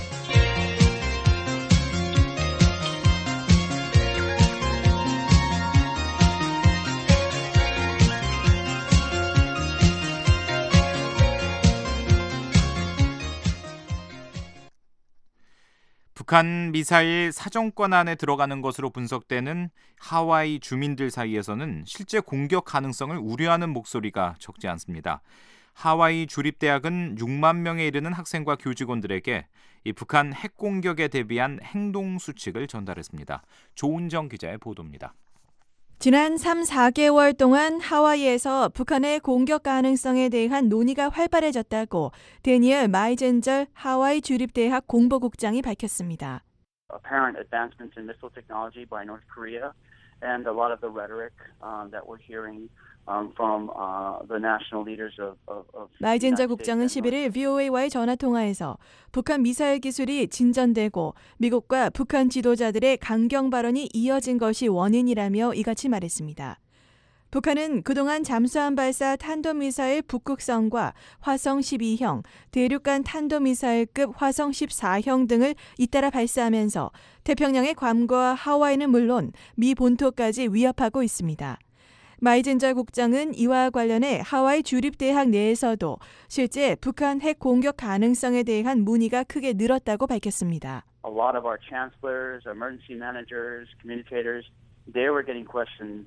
북한 미사일 사정권 안에 들어가는 것으로 분석되는 하와이 주민들 사이에서는 실제 공격 가능성을 우려하는 목소리가 적지 않습니다. 하와이 주립대학은 육만 명에 이르는 학생과 교직원들에게 이 북한 핵 공격에 대비한 행동 수칙을 전달했습니다. 조은정 기자의 보도입니다. 지난 삼, 사 개월 동안 하와이에서 북한의 공격 가능성에 대한 논의가 활발해졌다고 데니얼 마이젠저 하와이 주립대학 공보국장이 밝혔습니다. Apparent advancements in missile technology by North Korea and a lot of the rhetoric um, that we're hearing um, from uh, the national leaders of, of, of 마이젠저 국장은 십일 일 브이오에이와의 전화통화에서 북한 미사일 기술이 진전되고 미국과 북한 지도자들의 강경 발언이 이어진 것이 원인이라며 이같이 말했습니다. 북한은 그동안 잠수함 발사 탄도미사일 북극성과 화성 십이형, 대륙간 탄도미사일급 화성 십사형 등을 잇따라 발사하면서 태평양의 괌과 하와이는 물론 미 본토까지 위협하고 있습니다. 마이젠저 국장은 이와 관련해 하와이 주립대학 내에서도 실제 북한 핵 공격 가능성에 대한 문의가 크게 늘었다고 밝혔습니다. A lot of our chancellors, emergency managers, communicators, they were getting questions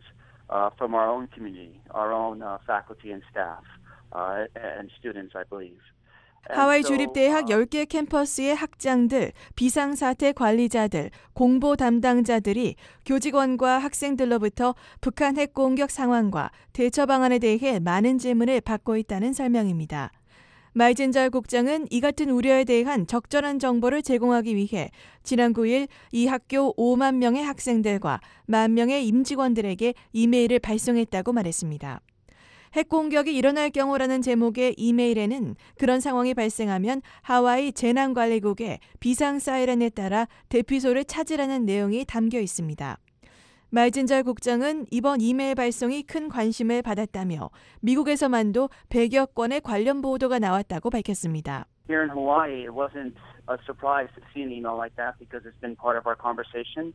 uh, from our own community, our own uh, faculty and staff uh, and students, I believe. 하와이 주립대학 열 개 캠퍼스의 학장들, 비상사태 관리자들, 공보 담당자들이 교직원과 학생들로부터 북한 핵 공격 상황과 대처 방안에 대해 많은 질문을 받고 있다는 설명입니다. 마이젠잘 국장은 이 같은 우려에 대한 적절한 정보를 제공하기 위해 지난 구 일 이 학교 오만 명의 학생들과 만 명의 임직원들에게 이메일을 발송했다고 말했습니다. 핵 공격이 일어날 경우라는 제목의 이메일에는 그런 상황이 발생하면 하와이 재난관리국의 비상 사이렌에 따라 대피소를 찾으라는 내용이 담겨 있습니다. 마이젠잘 국장은 이번 이메일 발송이 큰 관심을 받았다며 미국에서만도 백여 건의 관련 보도가 나왔다고 밝혔습니다. Here in Hawaii, it wasn't a surprise to see an email like that because it's been part of our conversation.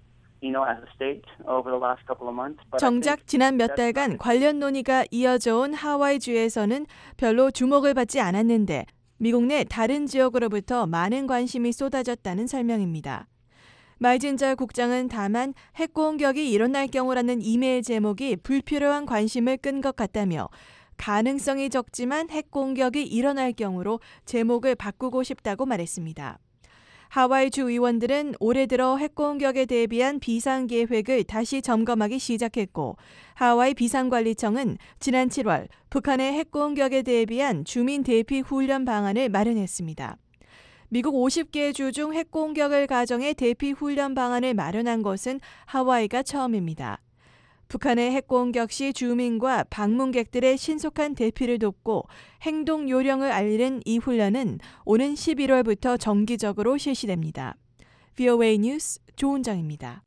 정작 지난 몇 달간 관련 논의가 이어져 온 하와이주에서는 별로 주목을 받지 않았는데 미국 내 다른 지역으로부터 많은 관심이 쏟아졌다는 설명입니다. 마이젠잘 국장은 다만 핵 공격이 일어날 경우라는 이메일 제목이 불필요한 관심을 끈 것 같다며 가능성이 적지만 핵 공격이 일어날 경우로 제목을 바꾸고 싶다고 말했습니다. 하와이주 의원들은 올해 들어 핵 공격에 대비한 비상계획을 다시 점검하기 시작했고 하와이 비상관리청은 지난 칠월 북한의 핵 공격에 대비한 주민 대피 훈련 방안을 마련했습니다. 미국 오십 개 주 중 핵 공격을 가정해 대피 훈련 방안을 마련한 것은 하와이가 처음입니다. 북한의 핵 공격 시 주민과 방문객들의 신속한 대피를 돕고 행동 요령을 알리는 이 훈련은 오는 십일월부터 정기적으로 실시됩니다. 브이오에이 뉴스 조은정입니다.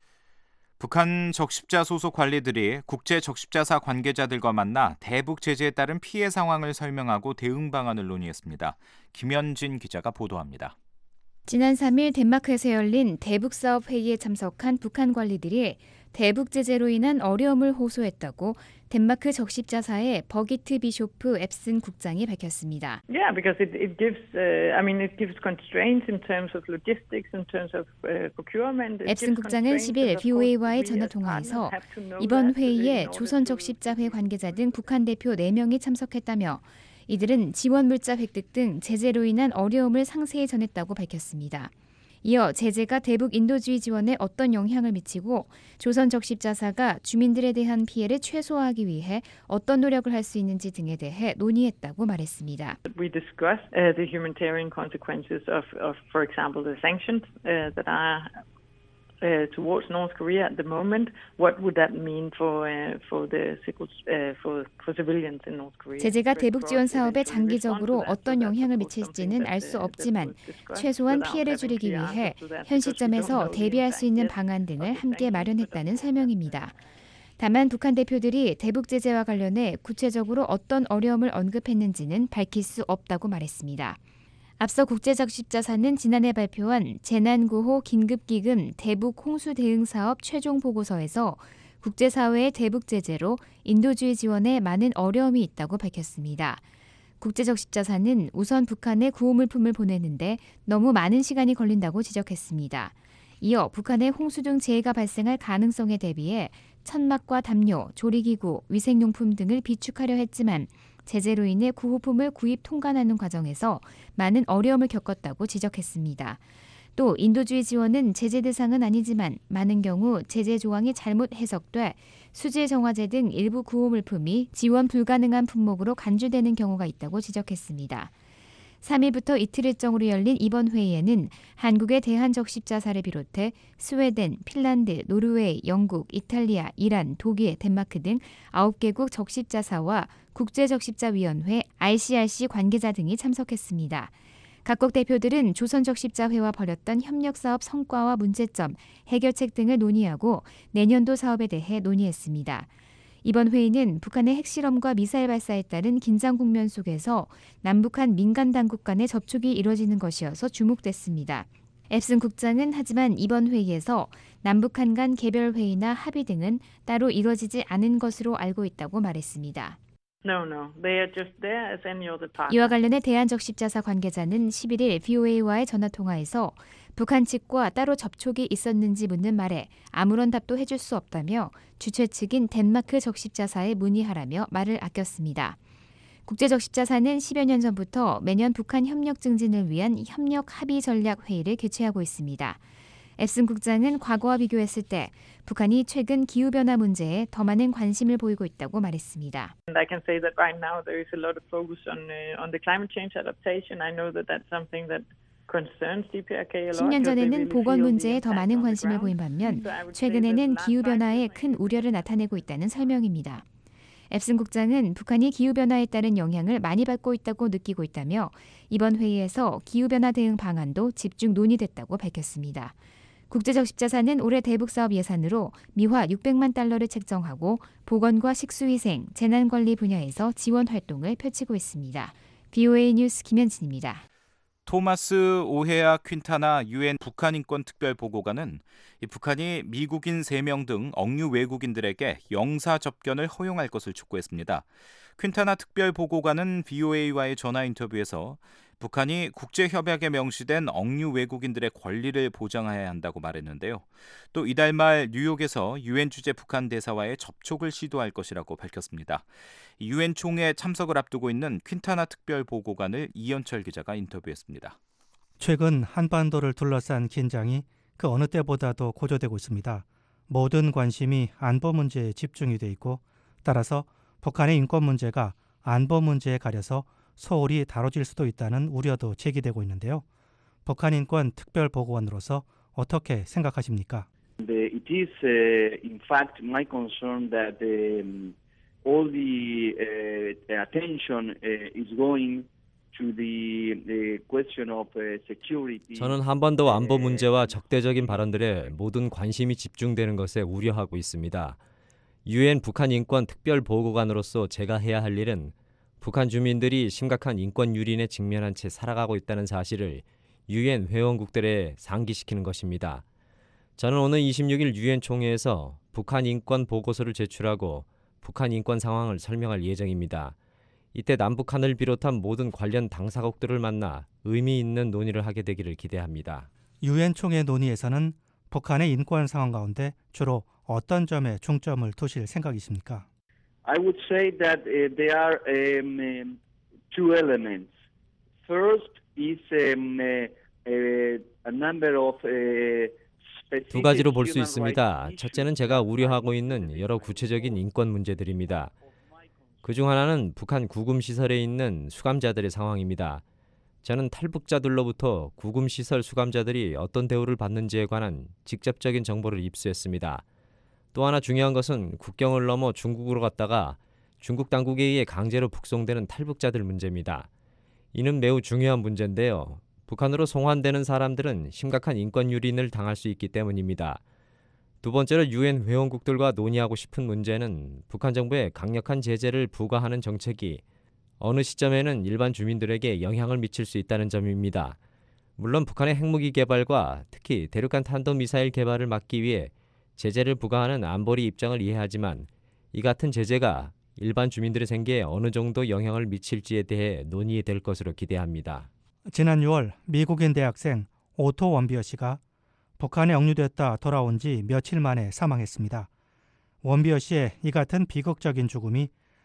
북한 적십자 소속 관리들이 국제적십자사 관계자들과 만나 대북 제재에 따른 피해 상황을 설명하고 대응 방안을 논의했습니다. 김현진 기자가 보도합니다. 지난 삼 일 덴마크에서 열린 대북사업 회의에 참석한 북한 관리들이 대북 제재로 인한 어려움을 호소했다고 덴마크 적십자사의 버기트 비쇼프 앱슨 국장이 밝혔습니다. Yeah, because it, it gives, uh, I mean, it gives constraints in terms of logistics, in terms of uh, procurement. 앱슨 국장은 십 일 브이오에이와의 전화 통화에서 이번 회의에 조선 적십자회 관계자 등 북한 대표 네 명이 참석했다며 이들은 지원 물자 획득 등 제재로 인한 어려움을 상세히 전했다고 밝혔습니다. 이어 제재가 대북 인도주의 지원에 어떤 영향을 미치고 조선 적십자사가 주민들에 대한 피해를 최소화하기 위해 어떤 노력을 할 수 있는지 등에 대해 논의했다고 말했습니다. We discussed uh, the humanitarian consequences of, of, for example, the sanctions uh, that are Uh, towards North Korea at the moment. What would that mean for uh, for the uh, for for civilians in North Korea? 제재가 대북 지원 사업에 장기적으로 어떤 영향을 미칠지는 알 수 없지만 최소한 피해를 줄이기 위해 현 시점에서 대비할 수 있는 방안 등을 함께 마련했다는 설명입니다. 다만 북한 대표들이 대북 제재와 관련해 구체적으로 어떤 어려움을 언급했는지는 밝힐 수 없다고 말했습니다. 앞서 국제적십자사는 지난해 발표한 재난구호 긴급기금 대북 홍수 대응 사업 최종 보고서에서 국제사회의 대북 제재로 인도주의 지원에 많은 어려움이 있다고 밝혔습니다. 국제적십자사는 우선 북한에 구호물품을 보내는데 너무 많은 시간이 걸린다고 지적했습니다. 이어 북한의 홍수 등 재해가 발생할 가능성에 대비해 천막과 담요, 조리기구, 위생용품 등을 비축하려 했지만 제재로 인해 구호품을 구입 통관하는 과정에서 많은 어려움을 겪었다고 지적했습니다. 또 인도주의 지원은 제재 대상은 아니지만 많은 경우 제재 조항이 잘못 해석돼 수질 정화제 등 일부 구호물품이 지원 불가능한 품목으로 간주되는 경우가 있다고 지적했습니다. 삼 일부터 이틀 일정으로 열린 이번 회의에는 한국의 대한적십자사를 비롯해 스웨덴, 핀란드, 노르웨이, 영국, 이탈리아, 이란, 독일, 덴마크 등 아홉 개국 적십자사와 국제적십자위원회 아이씨알씨 관계자 등이 참석했습니다. 각국 대표들은 조선적십자회와 벌였던 협력사업 성과와 문제점, 해결책 등을 논의하고 내년도 사업에 대해 논의했습니다. 이번 회의는 북한의 핵실험과 미사일 발사에 따른 긴장 국면 속에서 남북한 민간 당국 간의 접촉이 이뤄지는 것이어서 주목됐습니다. 앱슨 국장은 하지만 이번 회의에서 남북한 간 개별 회의나 합의 등은 따로 이뤄지지 않은 것으로 알고 있다고 말했습니다. No, no. They are just there as any other partner. 이와 관련해 대한적십자사 관계자는 십일 일 브이오에이와의 전화통화에서 북한 측과 따로 접촉이 있었는지 묻는 말에 아무런 답도 해줄 수 없다며 주최 측인 덴마크 적십자사에 문의하라며 말을 아꼈습니다. 국제적십자사는 십여 년 전부터 매년 북한 협력 증진을 위한 협력 합의 전략 회의를 개최하고 있습니다. 앱슨 국장은 과거와 비교했을 때 북한이 최근 기후변화 문제에 더 많은 관심을 보이고 있다고 말했습니다. I can say that right now there is a lot of focus on uh, on the climate change adaptation. I know that that's something that concerns 디피아르케이 a lot. 십 년 전에는 보건 문제에 더 많은 관심을 보인 반면 최근에는 기후변화에 큰 우려를 나타내고 있다는 설명입니다. 앱슨 국장은 북한이 기후변화에 따른 영향을 많이 받고 있다고 느끼고 있다며 이번 회의에서 기후변화 대응 방안도 집중 논의됐다고 밝혔습니다. 국제적십자사는 올해 대북사업 예산으로 미화 육백만 달러를 책정하고 보건과 식수위생, 재난관리 분야에서 지원 활동을 펼치고 있습니다. 브이오에이 뉴스 김현진입니다. 토마스 오헤아 퀸타나 유엔 북한인권특별보고관은 이 북한이 미국인 세 명 등 억류 외국인들에게 영사 접견을 허용할 것을 촉구했습니다. 퀸타나 특별보고관은 브이오에이와의 전화 인터뷰에서 북한이 국제협약에 명시된 억류 외국인들의 권리를 보장해야 한다고 말했는데요. 또 이달 말 뉴욕에서 유엔 주재 북한 대사와의 접촉을 시도할 것이라고 밝혔습니다. 유엔 총회 참석을 앞두고 있는 퀸타나 특별보고관을 이현철 기자가 인터뷰했습니다. 최근 한반도를 둘러싼 긴장이 그 어느 때보다도 고조되고 있습니다. 모든 관심이 안보 문제에 집중이 돼 있고 따라서 북한의 인권 문제가 안보 문제에 가려서 소홀히 다뤄질 수도 있다는 우려도 제기되고 있는데요. 북한 인권 특별보고관으로서 어떻게 생각하십니까? It is, uh, in fact, my concern that um, all the uh, attention uh, is going to the, the question of uh, security. 저는 한반도 안보 문제와 적대적인 발언들에 모든 관심이 집중되는 것에 우려하고 있습니다. 유엔 북한 인권 특별보고관으로서 제가 해야 할 일은 북한 주민들이 심각한 인권 유린에 직면한 채 살아가고 있다는 사실을 유엔 회원국들에 상기시키는 것입니다. 저는 오늘 이십육 일 유엔 총회에서 북한 인권 보고서를 제출하고 북한 인권 상황을 설명할 예정입니다. 이때 남북한을 비롯한 모든 관련 당사국들을 만나 의미 있는 논의를 하게 되기를 기대합니다. 유엔 총회 논의에서는 북한의 인권 상황 가운데 주로 어떤 점에 중점을 두실 생각이십니까? I would say that uh, there are um, um, two elements. First is um, uh, uh, a number of uh, specific 두 가지로 볼 수 human 있습니다. rights 첫째는 제가 우려하고 있는 여러 구체적인 인권 문제들입니다. 그중 하나는 북한 구금시설에 있는 수감자들의 상황입니다. 저는 탈북자들로부터 구금시설 수감자들이 어떤 대우를 받는지에 관한 직접적인 정보를 입수했습니다. 또 하나 중요한 것은 국경을 넘어 중국으로 갔다가 중국 당국에 의해 강제로 북송되는 탈북자들 문제입니다. 이는 매우 중요한 문제인데요. 북한으로 송환되는 사람들은 심각한 인권 유린을 당할 수 있기 때문입니다. 두 번째로 유엔 회원국들과 논의하고 싶은 문제는 북한 정부에 강력한 제재를 부과하는 정책이 어느 시점에는 일반 주민들에게 영향을 미칠 수 있다는 점입니다. 물론 북한의 핵무기 개발과 특히 대륙간 탄도미사일 개발을 막기 위해 제재를 부과하는 안보리 입장을 이해하지만 이 같은 제재가 일반 주민들의 생계에 어느 정도 영향을 미칠지에 대해 논의될 것으로 기대합니다. 지난 유월 미국인 대학생 오토 원비어 씨가 북한에 억류됐다 돌아온 지 며칠 만에 사망했습니다. 원비어 씨의 이 같은 비극적인 죽음이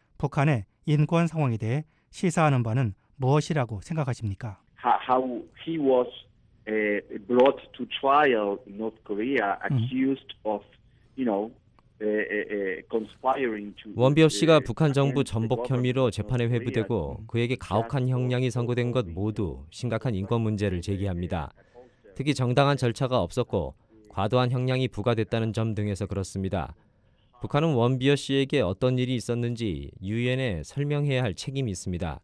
북한의 인권 상황에 대해 시사하는 바는 무엇이라고 생각하십니까? How he was uh, brought to trial in North Korea, accused of, you know, uh, uh, conspiring to. 원비어 씨가 북한 정부 전복 혐의로 재판에 회부되고 그에게 가혹한 형량이 선고된 것 모두 심각한 인권 문제를 제기합니다. 특히 정당한 절차가 없었고 과도한 형량이 부과됐다는 점 등에서 그렇습니다. 북한은 원비어 씨에게 어떤 일이 있었는지 유엔에 설명해야 할 책임이 있습니다.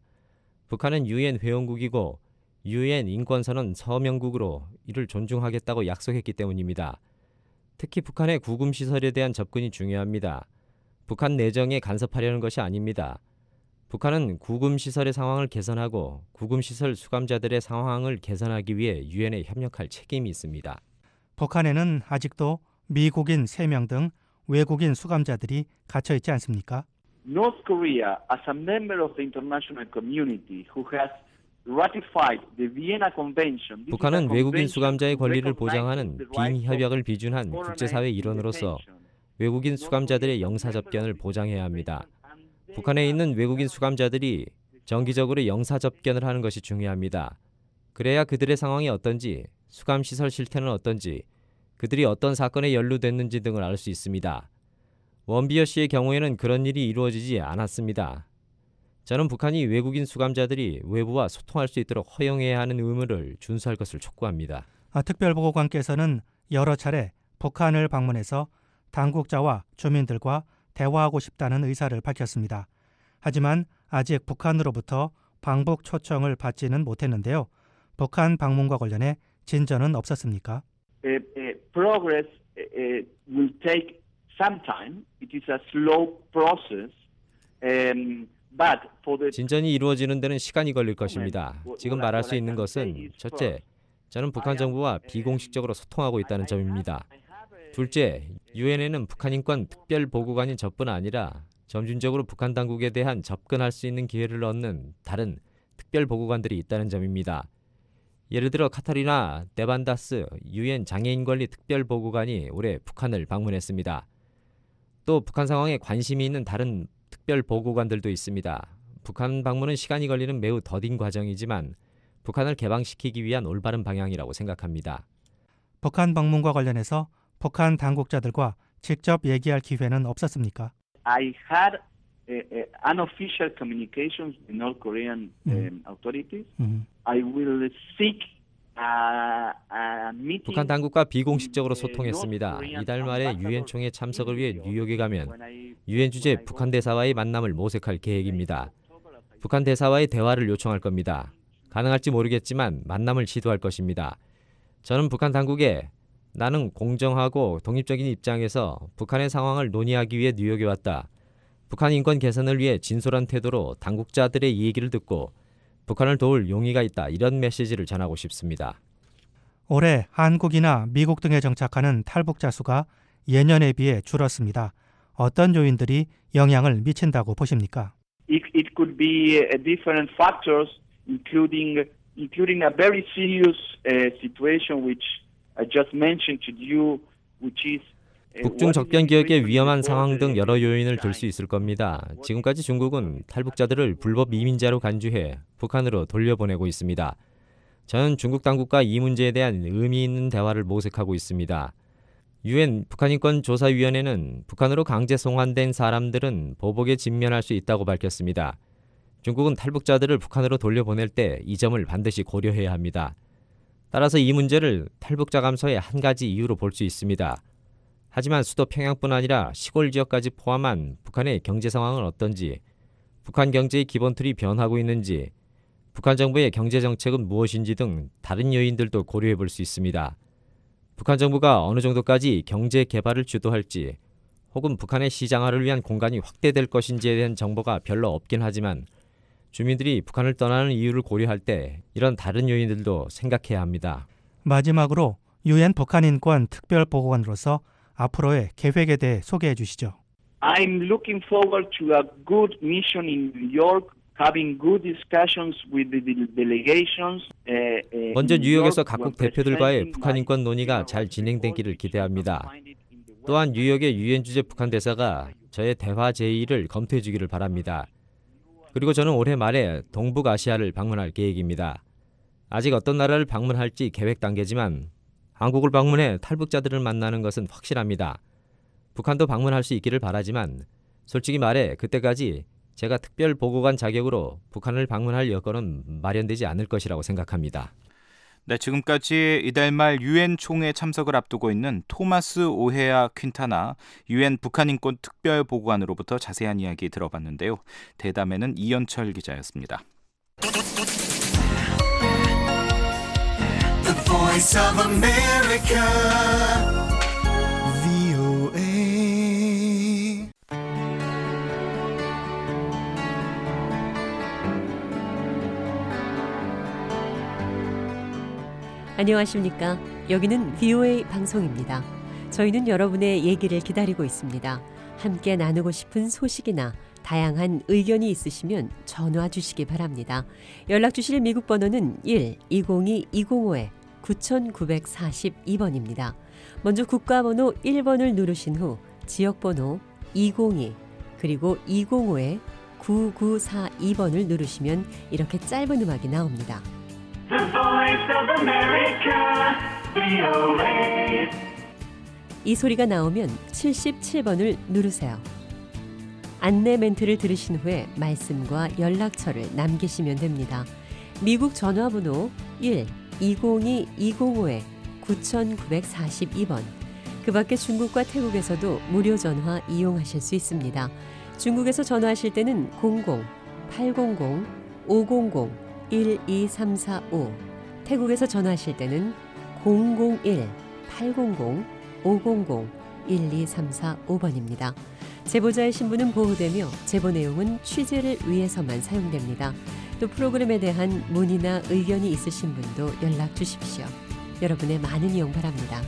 북한은 유엔 회원국이고 유엔 인권선언 서명국으로 이를 존중하겠다고 약속했기 때문입니다. 특히 북한의 구금시설에 대한 접근이 중요합니다. 북한 내정에 간섭하려는 것이 아닙니다. 북한은 구금시설의 상황을 개선하고 구금시설 수감자들의 상황을 개선하기 위해 유엔에 협력할 책임이 있습니다. 북한에는 아직도 미국인 세 명 등 외국인 수감자들이 갇혀 있지 않습니까? North Korea, as a member of the international community who has ratified the Vienna Convention, 북한은 외국인 수감자의 권리를 보장하는 빈 협약을 비준한 국제사회 일원으로서 외국인 수감자들의 영사접견을 보장해야 합니다. 북한에 있는 외국인 수감자들이 정기적으로 영사접견을 하는 것이 중요합니다. 그래야 그들의 상황이 어떤지, 수감시설 실태는 어떤지, 그들이 어떤 사건에 연루됐는지 등을 알 수 있습니다. 원비어 씨의 경우에는 그런 일이 이루어지지 않았습니다. 저는 북한이 외국인 수감자들이 외부와 소통할 수 있도록 허용해야 하는 의무를 준수할 것을 촉구합니다. 아, 특별보고관께서는 여러 차례 북한을 방문해서 당국자와 주민들과 대화하고 싶다는 의사를 밝혔습니다. 하지만 아직 북한으로부터 방북 초청을 받지는 못했는데요. 북한 방문과 관련해 진전은 없었습니까? Uh, uh, progress uh, will take some time. It is a slow process. Um, but for the 진전이 이루어지는 데는 시간이 걸릴 것입니다. 지금 말할 수 있는 것은 첫째, 저는 북한 정부와 비공식적으로 소통하고 있다는 점입니다. 둘째, 유엔에는 북한 인권 특별보고관인 저뿐 아니라 점진적으로 북한 당국에 대한 접근할 수 있는 기회를 얻는 다른 특별보고관들이 있다는 점입니다. 예를 들어 카타리나 네반다스 유엔 장애인권리 특별보고관이 올해 북한을 방문했습니다. 또 북한 상황에 관심이 있는 다른 특별보고관들도 있습니다. 북한 방문은 시간이 걸리는 매우 더딘 과정이지만 북한을 개방시키기 위한 올바른 방향이라고 생각합니다. 북한 방문과 관련해서 북한 당국자들과 직접 얘기할 기회는 없었습니까? I had uh, uh, unofficial communications with North Korean um, authorities. 음. I will seek a, a meeting. 북한 당국과 비공식적으로 소통했습니다. 이달 말에 유엔 총회 참석을 위해 뉴욕에 가면 유엔 주재 북한 대사와의 만남을 모색할 계획입니다. 북한 대사와의 대화를 요청할 겁니다. 가능할지 모르겠지만 만남을 시도할 것입니다. 저는 북한 당국에 나는 공정하고 독립적인 입장에서 북한의 상황을 논의하기 위해 뉴욕에 왔다. 북한 인권 개선을 위해 진솔한 태도로 당국자들의 얘기를 듣고 북한을 도울 용의가 있다. 이런 메시지를 전하고 싶습니다. 올해 한국이나 미국 등에 정착하는 탈북자 수가 예년에 비해 줄었습니다. 어떤 요인들이 영향을 미친다고 보십니까? It, it could be uh, different factors, including including a very serious uh, situation which I just mentioned to you, which is 북중 접견 지역의 위험한 상황 등 여러 요인을 들 수 있을 겁니다. 지금까지 중국은 탈북자들을 불법 이민자로 간주해 북한으로 돌려보내고 있습니다. 저는 중국 당국과 이 문제에 대한 의미 있는 대화를 모색하고 있습니다. 유엔 북한인권조사위원회는 북한으로 강제 송환된 사람들은 보복에 직면할 수 있다고 밝혔습니다. 중국은 탈북자들을 북한으로 돌려보낼 때 이 점을 반드시 고려해야 합니다. 따라서 이 문제를 탈북자 감소의 한 가지 이유로 볼 수 있습니다. 하지만 수도 평양뿐 아니라 시골 지역까지 포함한 북한의 경제 상황은 어떤지, 북한 경제의 기본 틀이 변하고 있는지, 북한 정부의 경제 정책은 무엇인지 등 다른 요인들도 고려해 볼 수 있습니다. 북한 정부가 어느 정도까지 경제 개발을 주도할지, 혹은 북한의 시장화를 위한 공간이 확대될 것인지에 대한 정보가 별로 없긴 하지만 주민들이 북한을 떠나는 이유를 고려할 때 이런 다른 요인들도 생각해야 합니다. 마지막으로 유엔 북한인권 특별보고관으로서 앞으로의 계획에 대해 소개해 주시죠. I'm looking forward to a good mission in New York, having good discussions with the delegations. 먼저 뉴욕에서 각국 대표들과의 북한 인권 논의가 잘 진행되기를 기대합니다. 또한 뉴욕의 유엔 주재 북한 대사가 저의 대화 제의를 검토해 주기를 바랍니다. 그리고 저는 올해 말에 동북아시아를 방문할 계획입니다. 아직 어떤 나라를 방문할지 계획 단계지만 한국을 방문해 탈북자들을 만나는 것은 확실합니다. 북한도 방문할 수 있기를 바라지만 솔직히 말해 그때까지 제가 특별보고관 자격으로 북한을 방문할 여건은 마련되지 않을 것이라고 생각합니다. 네, 지금까지 이달 말 유엔 총회 참석을 앞두고 있는 토마스 오헤아 퀸타나 유엔 북한인권 특별보고관으로부터 자세한 이야기 들어봤는데요. 대담에는 이현철 기자였습니다. The Voice of America, 브이오에이. 안녕하십니까? 여기는 브이오에이 방송입니다. 저희는 여러분의 얘기를 기다리고 있습니다. 함께 나누고 싶은 소식이나 다양한 의견이 있으시면 전화 주시기 바랍니다. 연락 주실 미국 번호는 일 이공이 이공오 구구사이 번입니다. 먼저 국가번호 일 번을 누르신 후 지역번호 이공이 그리고 이공오 구구사이 번을 누르시면 이렇게 짧은 음악이 나옵니다. The Voice of America, 브이오에이. 이 소리가 나오면 칠십칠 번을 누르세요. 안내 멘트를 들으신 후에 말씀과 연락처를 남기시면 됩니다. 미국 전화번호 일 이공이 이공오 구구사이 번. 그 밖에 중국과 태국에서도 무료 전화 이용하실 수 있습니다. 중국에서 전화하실 때는 공공 팔공공 오공공 일이삼사오, 태국에서 전화하실 때는 공공일 팔공공 오공공 일이삼사오 번입니다. 제보자의 신분은 보호되며 제보 내용은 취재를 위해서만 사용됩니다. 또 프로그램에 대한 문의나 의견이 있으신 분도 연락 주십시오. 여러분의 많은 이용 바랍니다.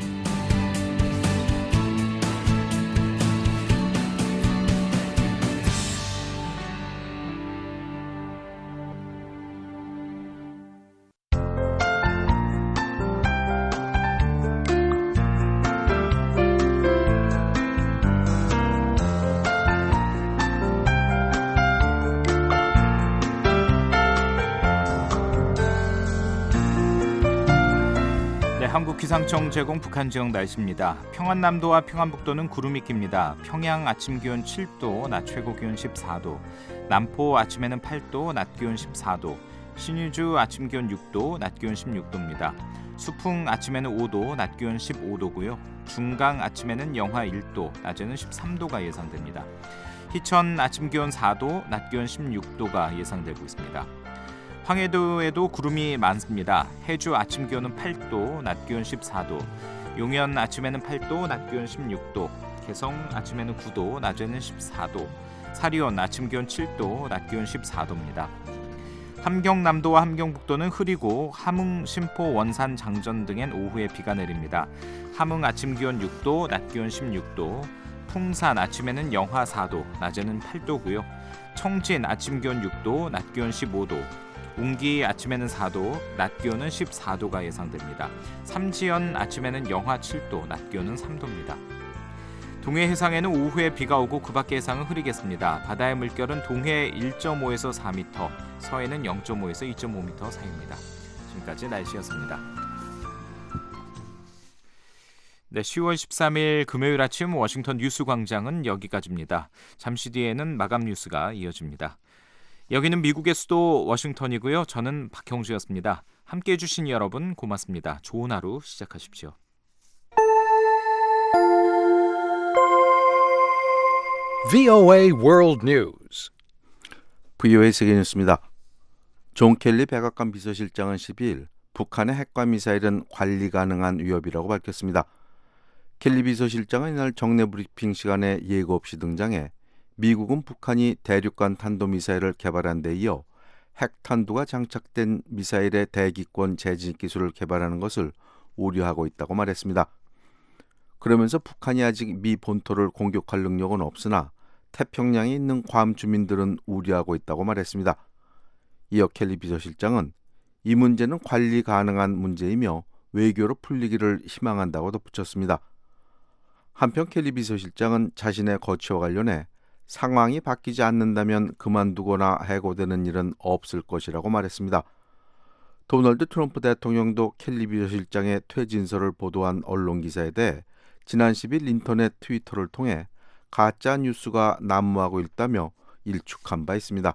한국기상청 제공 북한 지역 날씨입니다. 평안남도와 평안북도는 구름이 낍니다. 평양 아침 기온 칠 도, 낮 최고 기온 십사 도, 남포 아침에는 팔 도, 낮 기온 십사 도, 신의주 아침 기온 육 도, 낮 기온 십육 도입니다. 수풍 아침에는 오 도, 낮 기온 십오 도고요. 중강 아침에는 영하 일 도, 낮에는 십삼 도가 예상됩니다. 희천 아침 기온 사 도, 낮 기온 십육 도가 예상되고 있습니다. 황해도에도 구름이 많습니다. 해주 아침 기온은 팔 도, 낮 기온 십사 도, 용현 아침에는 팔 도, 낮 기온 십육 도, 개성 아침에는 구 도, 낮에는 십사 도, 사리온 아침 기온 칠 도, 낮 기온 십사 도입니다. 함경남도와 함경북도는 흐리고 함흥, 심포, 원산, 장전 등엔 오후에 비가 내립니다. 함흥 아침 기온 육 도, 낮 기온 십육 도, 풍산 아침에는 영하 사 도, 낮에는 팔 도고요. 청진 아침 기온 육 도, 낮 기온 십오 도, 웅기 아침에는 사 도, 낮 기온은 십사 도가 예상됩니다. 삼지연 아침에는 영하 칠 도, 낮 기온은 삼 도입니다. 동해 해상에는 오후에 비가 오고 그 밖의 해상은 흐리겠습니다. 바다의 물결은 동해 일 점 오에서 사 미터, 서해는 영 점 오에서 이 점 오 미터 사이입니다. 지금까지 날씨였습니다. 네, 시월 십삼일 금요일 아침 워싱턴 뉴스 광장은 여기까지입니다. 잠시 뒤에는 마감 뉴스가 이어집니다. 여기는 미국의 수도 워싱턴이고요. 저는 박형주였습니다. 함께해 주신 여러분 고맙습니다. 좋은 하루 시작하십시오. 브이오에이 World News. 브이오에이 세계뉴스입니다. 존 켈리 백악관 비서실장은 십이일 북한의 핵과 미사일은 관리 가능한 위협이라고 밝혔습니다. 켈리 비서실장은 이날 정례 브리핑 시간에 예고 없이 등장해 미국은 북한이 대륙간 탄도미사일을 개발한 데 이어 핵탄두가 장착된 미사일의 대기권 재진입 기술을 개발하는 것을 우려하고 있다고 말했습니다. 그러면서 북한이 아직 미 본토를 공격할 능력은 없으나 태평양에 있는 괌 주민들은 우려하고 있다고 말했습니다. 이어 켈리 비서실장은 이 문제는 관리 가능한 문제이며 외교로 풀리기를 희망한다고 덧붙였습니다. 한편 켈리 비서실장은 자신의 거취와 관련해 상황이 바뀌지 않는다면 그만두거나 해고되는 일은 없을 것이라고 말했습니다. 도널드 트럼프 대통령도 켈리 비서실장의 퇴진서를 보도한 언론 기사에 대해 지난 십일 인터넷 트위터를 통해 가짜 뉴스가 난무하고 있다며 일축한 바 있습니다.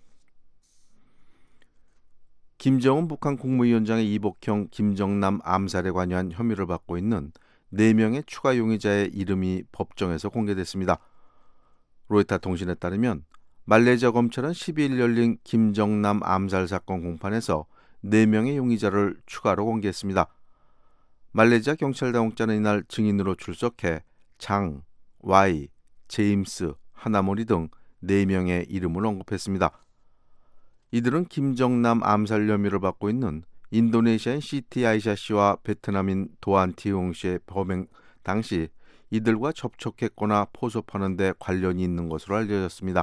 김정은 북한 국무위원장의 이복형 김정남 암살에 관여한 혐의를 받고 있는 네 명의 추가 용의자의 이름이 법정에서 공개됐습니다. 로이터 통신에 따르면 말레이시아 검찰은 십이일 열린 김정남 암살 사건 공판에서 네 명의 용의자를 추가로 공개했습니다. 말레이시아 경찰 당국자는 이날 증인으로 출석해 장, 와이, 제임스, 하나모리 등 네 명의 이름을 언급했습니다. 이들은 김정남 암살 혐의를 받고 있는 인도네시아인 시티 아이샤 씨와 베트남인 도안 티용 씨의 범행 당시 이들과 접촉했거나 포섭하는 데 관련이 있는 것으로 알려졌습니다.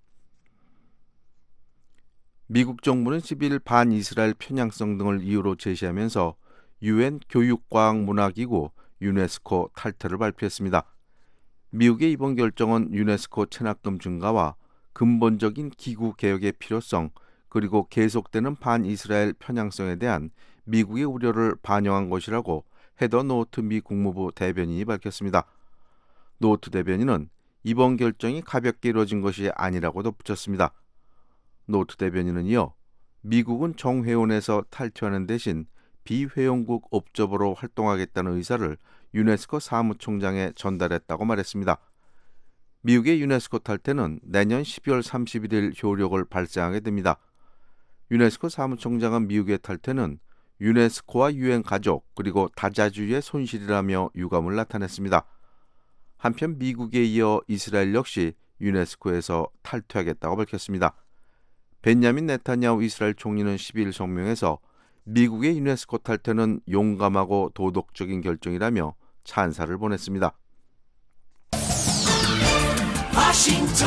미국 정부는 십일 반이스라엘 편향성 등을 이유로 제시하면서 유엔 교육과학문화기구 유네스코 탈퇴를 발표했습니다. 미국의 이번 결정은 유네스코 체납금 증가와 근본적인 기구 개혁의 필요성 그리고 계속되는 반이스라엘 편향성에 대한 미국의 우려를 반영한 것이라고 헤더 노트 미 국무부 대변인이 밝혔습니다. 노트 대변인은 이번 결정이 가볍게 이루어진 것이 아니라고 덧붙였습니다. 노트 대변인은 이어 미국은 정회원에서 탈퇴하는 대신 비회원국 옵저버로 활동하겠다는 의사를 유네스코 사무총장에 전달했다고 말했습니다. 미국의 유네스코 탈퇴는 내년 십이월 삼십일일 효력을 발생하게 됩니다. 유네스코 사무총장은 미국의 탈퇴는 유네스코와 유엔 가족 그리고 다자주의의 손실이라며 유감을 나타냈습니다. 한편 미국에 이어 이스라엘 역시 유네스코에서 탈퇴하겠다고 밝혔습니다. 벤야민 네타냐후 이스라엘 총리는 십이일 성명에서 미국의 유네스코 탈퇴는 용감하고 도덕적인 결정이라며 찬사를 보냈습니다. 워싱턴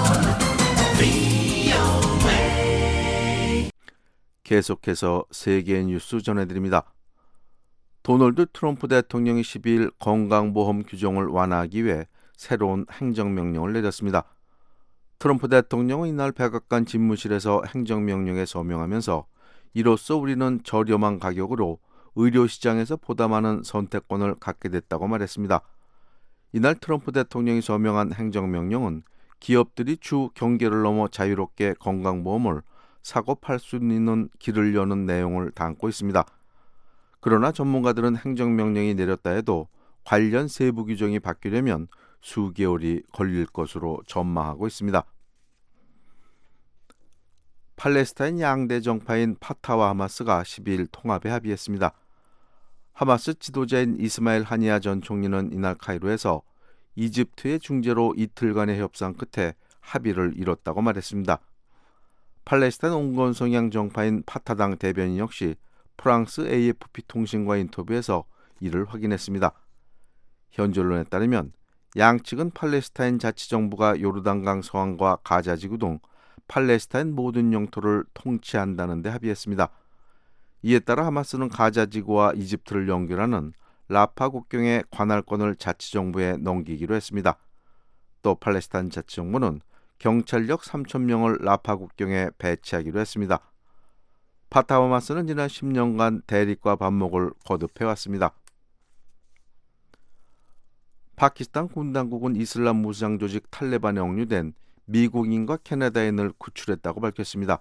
브이오에이 계속해서 세계 뉴스 전해드립니다. 도널드 트럼프 대통령이 십이일 건강보험 규정을 완화하기 위해 새로운 행정명령을 내렸습니다. 트럼프 대통령은 이날 백악관 집무실에서 행정명령에 서명하면서 이로써 우리는 저렴한 가격으로 의료시장에서 보다 많은 선택권을 갖게 됐다고 말했습니다. 이날 트럼프 대통령이 서명한 행정명령은 기업들이 주 경계를 넘어 자유롭게 건강보험을 사고 팔 수 있는 길을 여는 내용을 담고 있습니다. 그러나 전문가들은 행정명령이 내렸다 해도 관련 세부 규정이 바뀌려면 수개월이 걸릴 것으로 전망하고 있습니다. 팔레스타인 양대 정파인 파타와 하마스가 십이일 통합에 합의했습니다. 하마스 지도자인 이스마일 하니야 전 총리는 이날 카이로에서 이집트의 중재로 이틀간의 협상 끝에 합의를 이뤘다고 말했습니다. 팔레스타인 온건 성향 정파인 파타당 대변인 역시 프랑스 에이에프피 통신과 인터뷰에서 이를 확인했습니다. 현지 언론에 따르면 양측은 팔레스타인 자치정부가 요르단강 서안과 가자지구 등 팔레스타인 모든 영토를 통치한다는 데 합의했습니다. 이에 따라 하마스는 가자지구와 이집트를 연결하는 라파 국경의 관할권을 자치정부에 넘기기로 했습니다. 또 팔레스타인 자치정부는 경찰력 삼천 명을 라파 국경에 배치하기로 했습니다. 파타 하마스는 지난 십 년간 대립과 반목을 거듭해왔습니다. 파키스탄 군 당국은 이슬람 무장 조직 탈레반에 억류된 미국인과 캐나다인을 구출했다고 밝혔습니다.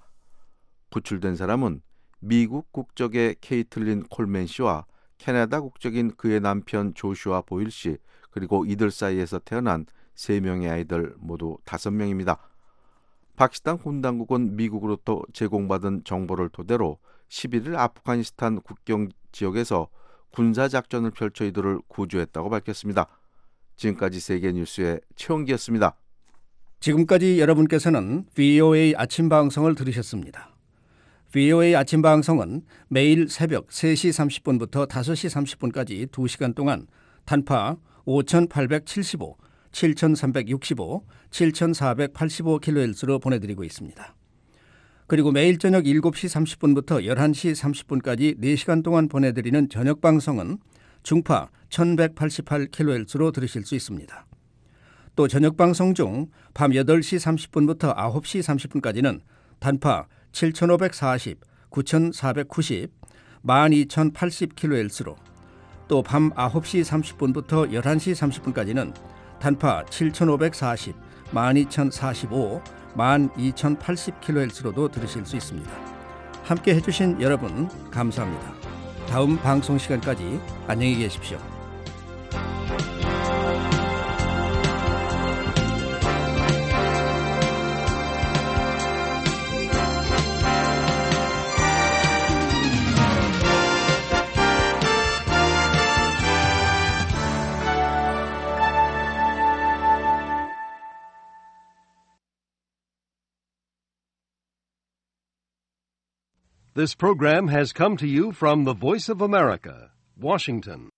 구출된 사람은 미국 국적의 케이틀린 콜맨 씨와 캐나다 국적인 그의 남편 조슈아 보일 씨 그리고 이들 사이에서 태어난 세 명의 아이들 모두 다섯 명입니다. 파키스탄 군 당국은 미국으로부터 제공받은 정보를 토대로 십일일 아프가니스탄 국경 지역에서 군사작전을 펼쳐 이들을 구조했다고 밝혔습니다. 지금까지 세계뉴스의 최원기였습니다. 지금까지 여러분께서는 브이오에이 아침 방송을 들으셨습니다. 브이오에이 아침 방송은 매일 새벽 세 시 삼십 분부터 다섯 시 삼십 분까지 두 시간 동안 단파 오천팔백칠십오, 칠천삼백육십오, 칠천사백팔십오 킬로헤르츠로 보내드리고 있습니다. 그리고 매일 저녁 일곱 시 삼십 분부터 열한 시 삼십 분까지 네 시간 동안 보내드리는 저녁 방송은 중파 천백팔십팔 킬로헤르츠로 들으실 수 있습니다. 또 저녁 방송 중 밤 여덟 시 삼십 분부터 아홉 시 삼십 분까지는 단파 칠천오백사십, 구천사백구십, 만 이천팔십 킬로헤르츠로 또 밤 아홉 시 삼십 분부터 열한 시 삼십 분까지는 단파 칠천오백사십, 만 이천사십오, 만 이천팔십 킬로헤르츠로도 들으실 수 있습니다. 함께 해주신 여러분 감사합니다. 다음 방송 시간까지 안녕히 계십시오. This program has come to you from the Voice of America, Washington.